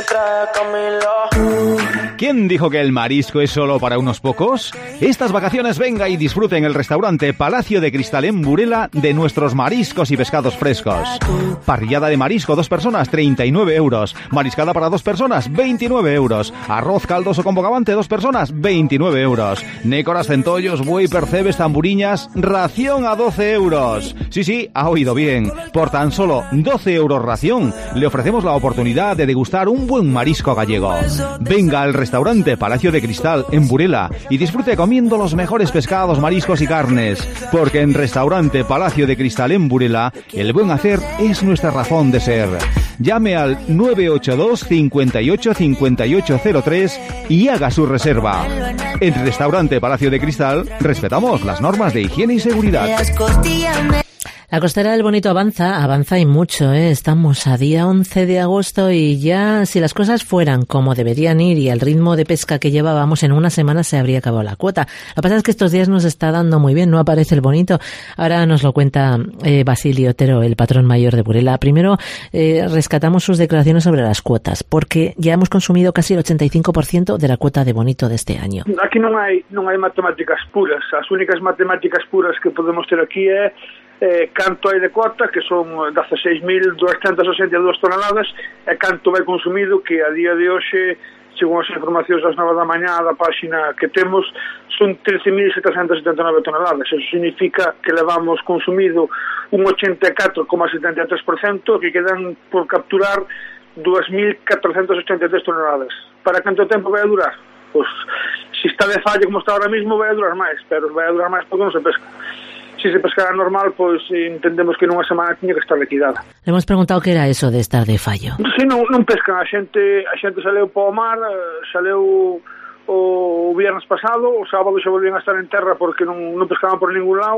¿Quién dijo que el marisco es solo para unos pocos? Estas vacaciones venga y disfrute en el restaurante Palacio de Cristal en Burela de nuestros mariscos y pescados frescos. Parrillada de marisco, 2 personas, 39 euros. Mariscada para 2 personas, 29 euros. Arroz caldoso con bogavante, 2 personas, 29 euros. Nécoras, centollos, buey, percebes, tamburiñas, ración a 12 euros. Sí, ha oído bien. Por tan solo 12 euros ración, le ofrecemos la oportunidad de degustar un buen marisco gallego. Venga al restaurante Palacio de Cristal en Burela y disfrute comiendo los mejores pescados, mariscos y carnes, porque en restaurante Palacio de Cristal en Burela, el buen hacer es nuestra razón de ser. Llame al 982 58 5803 y haga su reserva. En restaurante Palacio de Cristal respetamos las normas de higiene y seguridad. La costera del Bonito avanza y mucho, ¿eh? Estamos a día 11 de agosto y ya si las cosas fueran como deberían ir y al ritmo de pesca que llevábamos, en una semana se habría acabado la cuota. Lo que pasa es que estos días nos está dando muy bien, no aparece el Bonito. Ahora nos lo cuenta Basilio Otero, el patrón mayor de Burela. Primero rescatamos sus declaraciones sobre las cuotas, porque ya hemos consumido casi el 85% de la cuota de Bonito de este año. Aquí non hai matemáticas puras. As únicas matemáticas puras que podemos ter aquí é canto hai de cuota, que son 16.282 toneladas, e canto vai consumido, que a día de hoxe, según as informacións das 9 da mañá da páxina que temos, son 13.779 toneladas. Eso significa que levamos consumido un 84,73%, que quedan por capturar 2.483 toneladas. Para canto tempo vai a durar? Pois, se está de fallo como está ahora mismo, vai a durar máis, pero vai a durar máis porque non se pesca. Si se pescara normal, pois entendemos que nunha semana tiña que estar liquidada. Le hemos preguntado que era eso de estar de fallo. Si non pescan, a xente saleu para o mar, saleu o viernes pasado, o sábado xa volvían a estar en terra porque non pescaban por ningún lado.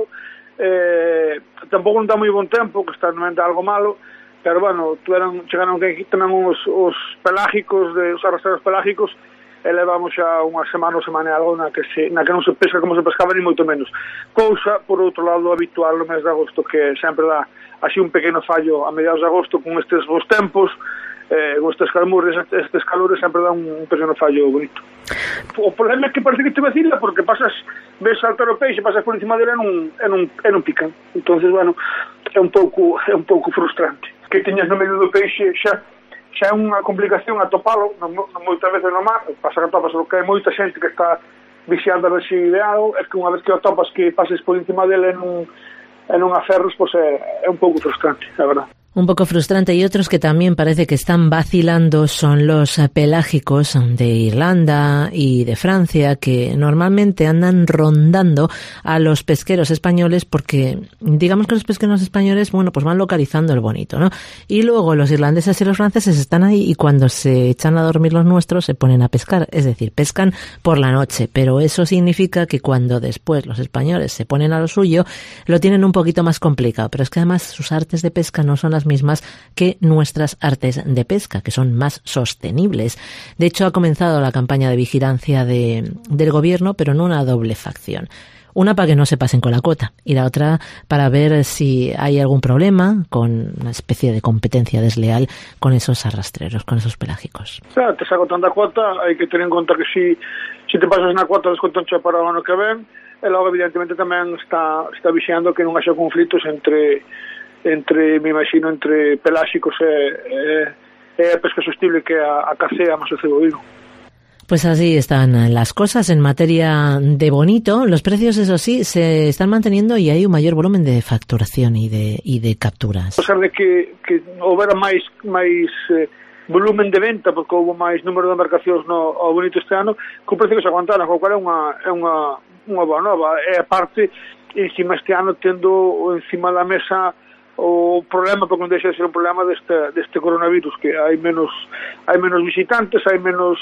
Tampouco non dá moi bon tempo, que está normalmente algo malo, pero bueno, chegaron que tamén os pelágicos, os arrastreros pelágicos, e levamos xa unha semana e algo na que non se pesca como se pescaba, ni moito menos. Cousa, por outro lado, habitual no mes de agosto, que sempre dá así un pequeno fallo a mediados de agosto con estes bons tempos, con estes calmures, estes calores, sempre dá un pequeno fallo bonito. O problema é que parece que te vacila, porque ves saltar o peixe, pasas por encima dele e non pican. Entonces, bueno, é un pouco frustrante. Que teñas no medio do peixe xa é unha complicación atopalo, moitas veces no mar, pasa que atopas, porque hai moita xente que está vixiando a ver se ideado, é que unha vez que o atopas que pases por encima dele e non aferros, pois é un pouco frustrante, a verdade. Un poco frustrante, y otros que también parece que están vacilando son los pelágicos de Irlanda y de Francia, que normalmente andan rondando a los pesqueros españoles porque digamos que los pesqueros españoles, bueno, pues van localizando el Bonito, ¿no? Y luego los irlandeses y los franceses están ahí y cuando se echan a dormir los nuestros se ponen a pescar, es decir, pescan por la noche, pero eso significa que cuando después los españoles se ponen a lo suyo, lo tienen un poquito más complicado, pero es que además sus artes de pesca no son las mismas que nuestras artes de pesca, que son más sostenibles. De hecho, ha comenzado la campaña de vigilancia del gobierno, pero en una doble facción. Una para que no se pasen con la cuota y la otra para ver si hay algún problema con una especie de competencia desleal con esos arrastreros, con esos pelágicos. Te sacotan da cuota, hai que ter en conta que si te pasas na cuota descontancha para o ano que ven, e logo evidentemente tamén está vixiando que non haxa conflitos entre me imagino, entre peláxicos e a pesca sostible que a cacea máis o cebollino. Pues así están las cosas en materia de bonito. Los precios, eso sí, se están manteniendo y hay un mayor volumen de facturación y de capturas. A pesar de que houbera máis volumen de venta, porque houve máis número de embarcacións ao bonito este ano, co precio que se aguantaron, co cual é unha boa nova. E aparte, encima este ano tendo encima da mesa o problema, porque non deixa de ser un problema deste coronavirus, que hai menos visitantes, hai menos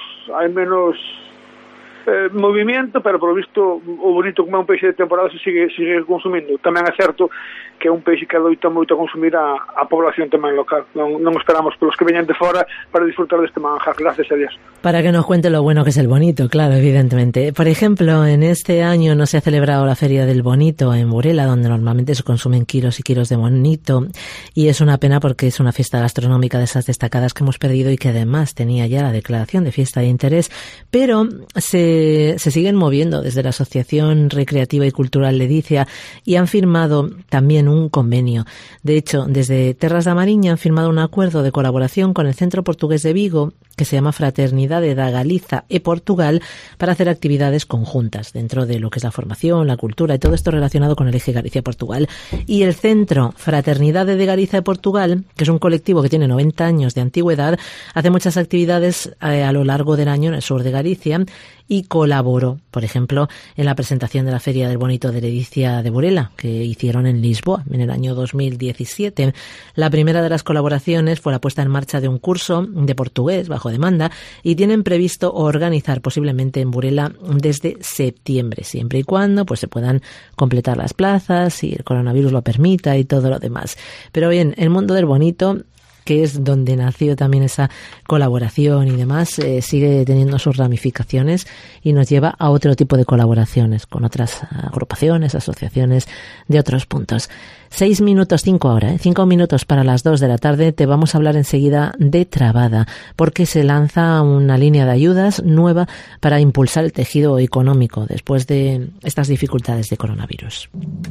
movimiento, pero por lo visto o bonito, como é un peixe de temporada, se sigue consumindo. Tamén é certo que é un peixe que adoita moito a consumir a población tamén local. Non esperamos pelos que veñan de fora para disfrutar deste manjar, gracias a Dios. Para que nos cuente lo bueno que es el bonito, claro, evidentemente. Por ejemplo, en este año no se ha celebrado la Feria del Bonito en Burela, donde normalmente se consumen kilos y kilos de bonito, y es una pena porque es una fiesta gastronómica de esas destacadas que hemos perdido y que además tenía ya la declaración de fiesta de interés, pero se siguen moviendo desde la Asociación Recreativa y Cultural Ledicia y han firmado también un convenio. De hecho, desde Terras da Mariña han firmado un acuerdo de colaboración con el Centro Portugués de Vigo, que se llama Fraternidade da Galiza e Portugal, para hacer actividades conjuntas dentro de lo que es la formación, la cultura y todo esto relacionado con el eje Galicia-Portugal. Y el Centro Fraternidade de Galiza e Portugal, que es un colectivo que tiene 90 años de antigüedad, hace muchas actividades a lo largo del año en el sur de Galicia y colaboró, por ejemplo, en la presentación de la Feria del Bonito de Ledicia de Burela, que hicieron en Lisboa en el año 2017. La primera de las colaboraciones fue la puesta en marcha de un curso de portugués bajo demanda y tienen previsto organizar posiblemente en Burela desde septiembre, siempre y cuando pues se puedan completar las plazas, si el coronavirus lo permita y todo lo demás. Pero bien, el mundo del bonito, que es donde nació también esa colaboración y demás, sigue teniendo sus ramificaciones y nos lleva a otro tipo de colaboraciones con otras agrupaciones, asociaciones de otros puntos. 6 minutos 5 ahora, 5 minutos para las 2 de la tarde. Te vamos a hablar enseguida de Trabada, porque se lanza una línea de ayudas nueva para impulsar el tejido económico después de estas dificultades de coronavirus.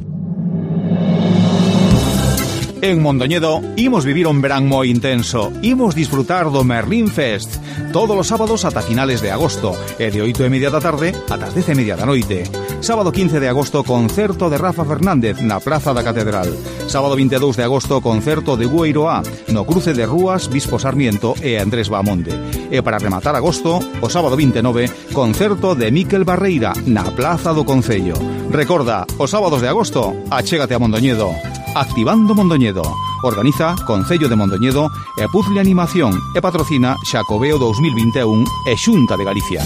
En Mondoñedo imos vivir un verán moi intenso. Imos disfrutar do Merlín Fest todos os sábados ata finales de agosto e de 8:30 da tarde ata as 10:30 da noite. Sábado 15 de agosto, concerto de Rafa Fernández na Praza da Catedral. Sábado 22 de agosto, concerto de Gueiro A no cruce de Rúas, Bispo Sarmiento e Andrés Bamonde. E para rematar agosto, o sábado 29, concerto de Miquel Barreira na Plaza do Concello. Recorda, os sábados de agosto, achégate a Mondoñedo. Activando Mondoñedo. Organiza Concello de Mondoñedo e Puzzle Animación e patrocina Xacobeo 2021 e Xunta de Galicia.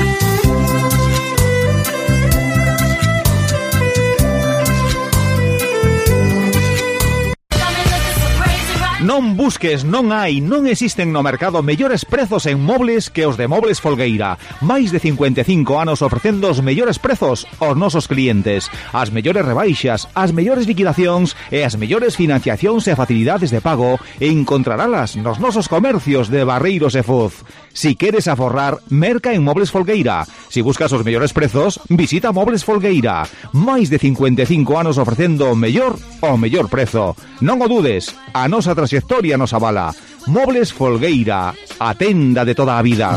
Non busques, non hai, non existen no mercado mellores prezos en mobles que os de Mobles Folgueira. Máis de 55 anos ofrecendo os mellores prezos aos nosos clientes. As mellores rebaixas, as mellores liquidacións e as mellores financiacións e facilidades de pago encontrarálas nos nosos comercios de Barreiros e Foz. Si queres aforrar, merca en Mobles Folgueira. Si buscas os mellores prezos, visita Mobles Folgueira. Máis de 55 anos ofrecendo o mellor prezo. Non o dudes, a nosa trayectoria nos avala. Mobles Folgueira, a tenda de toda a vida.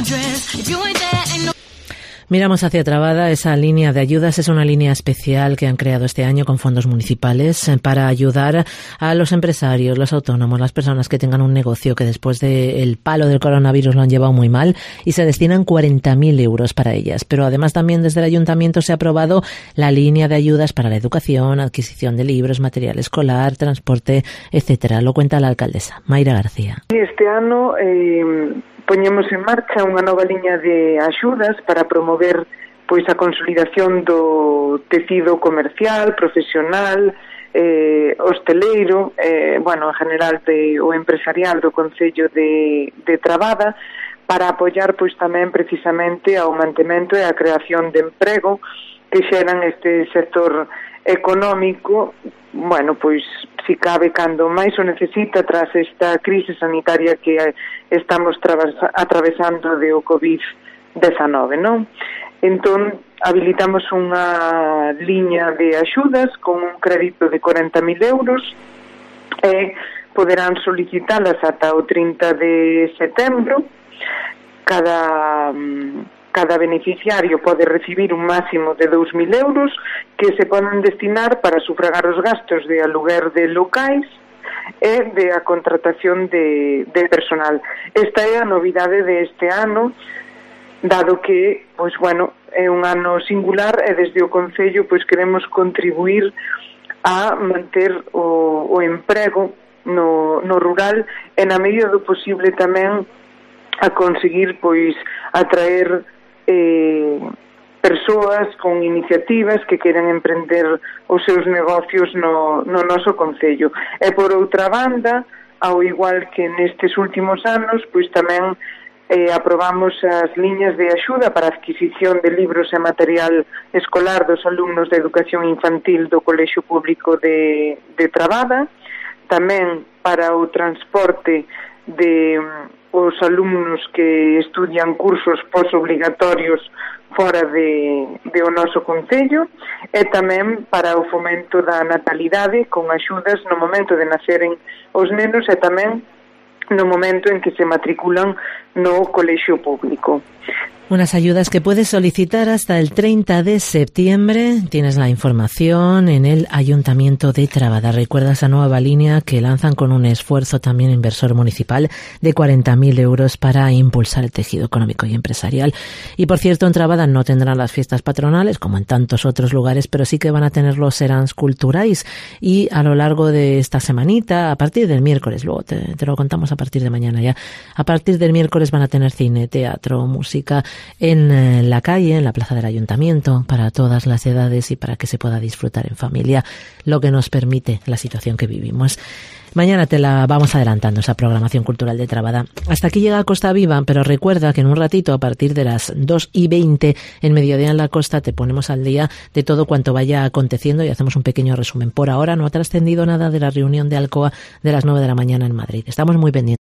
Miramos hacia Trabada. Esa línea de ayudas es una línea especial que han creado este año con fondos municipales para ayudar a los empresarios, los autónomos, las personas que tengan un negocio que después del palo del coronavirus lo han llevado muy mal, y se destinan 40.000 euros para ellas. Pero además también desde el ayuntamiento se ha aprobado la línea de ayudas para la educación, adquisición de libros, material escolar, transporte, etcétera. Lo cuenta la alcaldesa, Mayra García. Este ano poñemos en marcha unha nova liña de axudas para promover pois a consolidación do tecido comercial, profesional, hosteleiro, en general o empresarial do Concello de Trabada, para apoiar pois tamén precisamente ao mantemento e a creación de emprego que xeran este sector económico, pois si cabe cando máis o necesita tras esta crise sanitaria que estamos atravesando de o COVID-19, non? Entón, habilitamos unha liña de axudas con un crédito de 40.000 euros e poderán solicitalas ata o 30 de setembro. Cada beneficiario pode recibir un máximo de 2.000 euros que se poden destinar para sufragar os gastos de aluguer de locais e de a contratación de personal. Esta é a novidade deste ano, dado que, pois bueno, é un ano singular e desde o Concello pois queremos contribuir a manter o emprego no rural e na medida do posible tamén a conseguir pois atraer persoas con iniciativas que queran emprender os seus negocios no noso concello. E por outra banda, ao igual que nestes últimos anos, pois tamén aprobamos as liñas de axuda para a adquisición de libros e material escolar dos alumnos de educación infantil do Colexio Público de Trabada, tamén para o transporte de os alumnos que estudian cursos posobligatorios fora de o noso concello e tamén para o fomento da natalidade con axudas no momento de naceren os nenos e tamén no momento en que se matriculan no colexio público. Unas ayudas que puedes solicitar hasta el 30 de septiembre. Tienes la información en el Ayuntamiento de Trabada. Recuerda esa nueva línea que lanzan con un esfuerzo también inversor municipal de 40.000 euros para impulsar el tejido económico y empresarial. Y por cierto, en Trabada no tendrán las fiestas patronales como en tantos otros lugares, pero sí que van a tener los serans culturais. Y a lo largo de esta semanita, a partir del miércoles, luego te lo contamos a partir de mañana ya, a partir del miércoles van a tener cine, teatro, música, en la calle, en la plaza del Ayuntamiento, para todas las edades y para que se pueda disfrutar en familia, lo que nos permite la situación que vivimos. Mañana te la vamos adelantando, esa programación cultural de Trabada. Hasta aquí llega Costa Viva, pero recuerda que en un ratito, a partir de las 2:20, en Mediodía en la Costa, te ponemos al día de todo cuanto vaya aconteciendo y hacemos un pequeño resumen. Por ahora no ha trascendido nada de la reunión de Alcoa de las 9 de la mañana en Madrid. Estamos muy pendientes.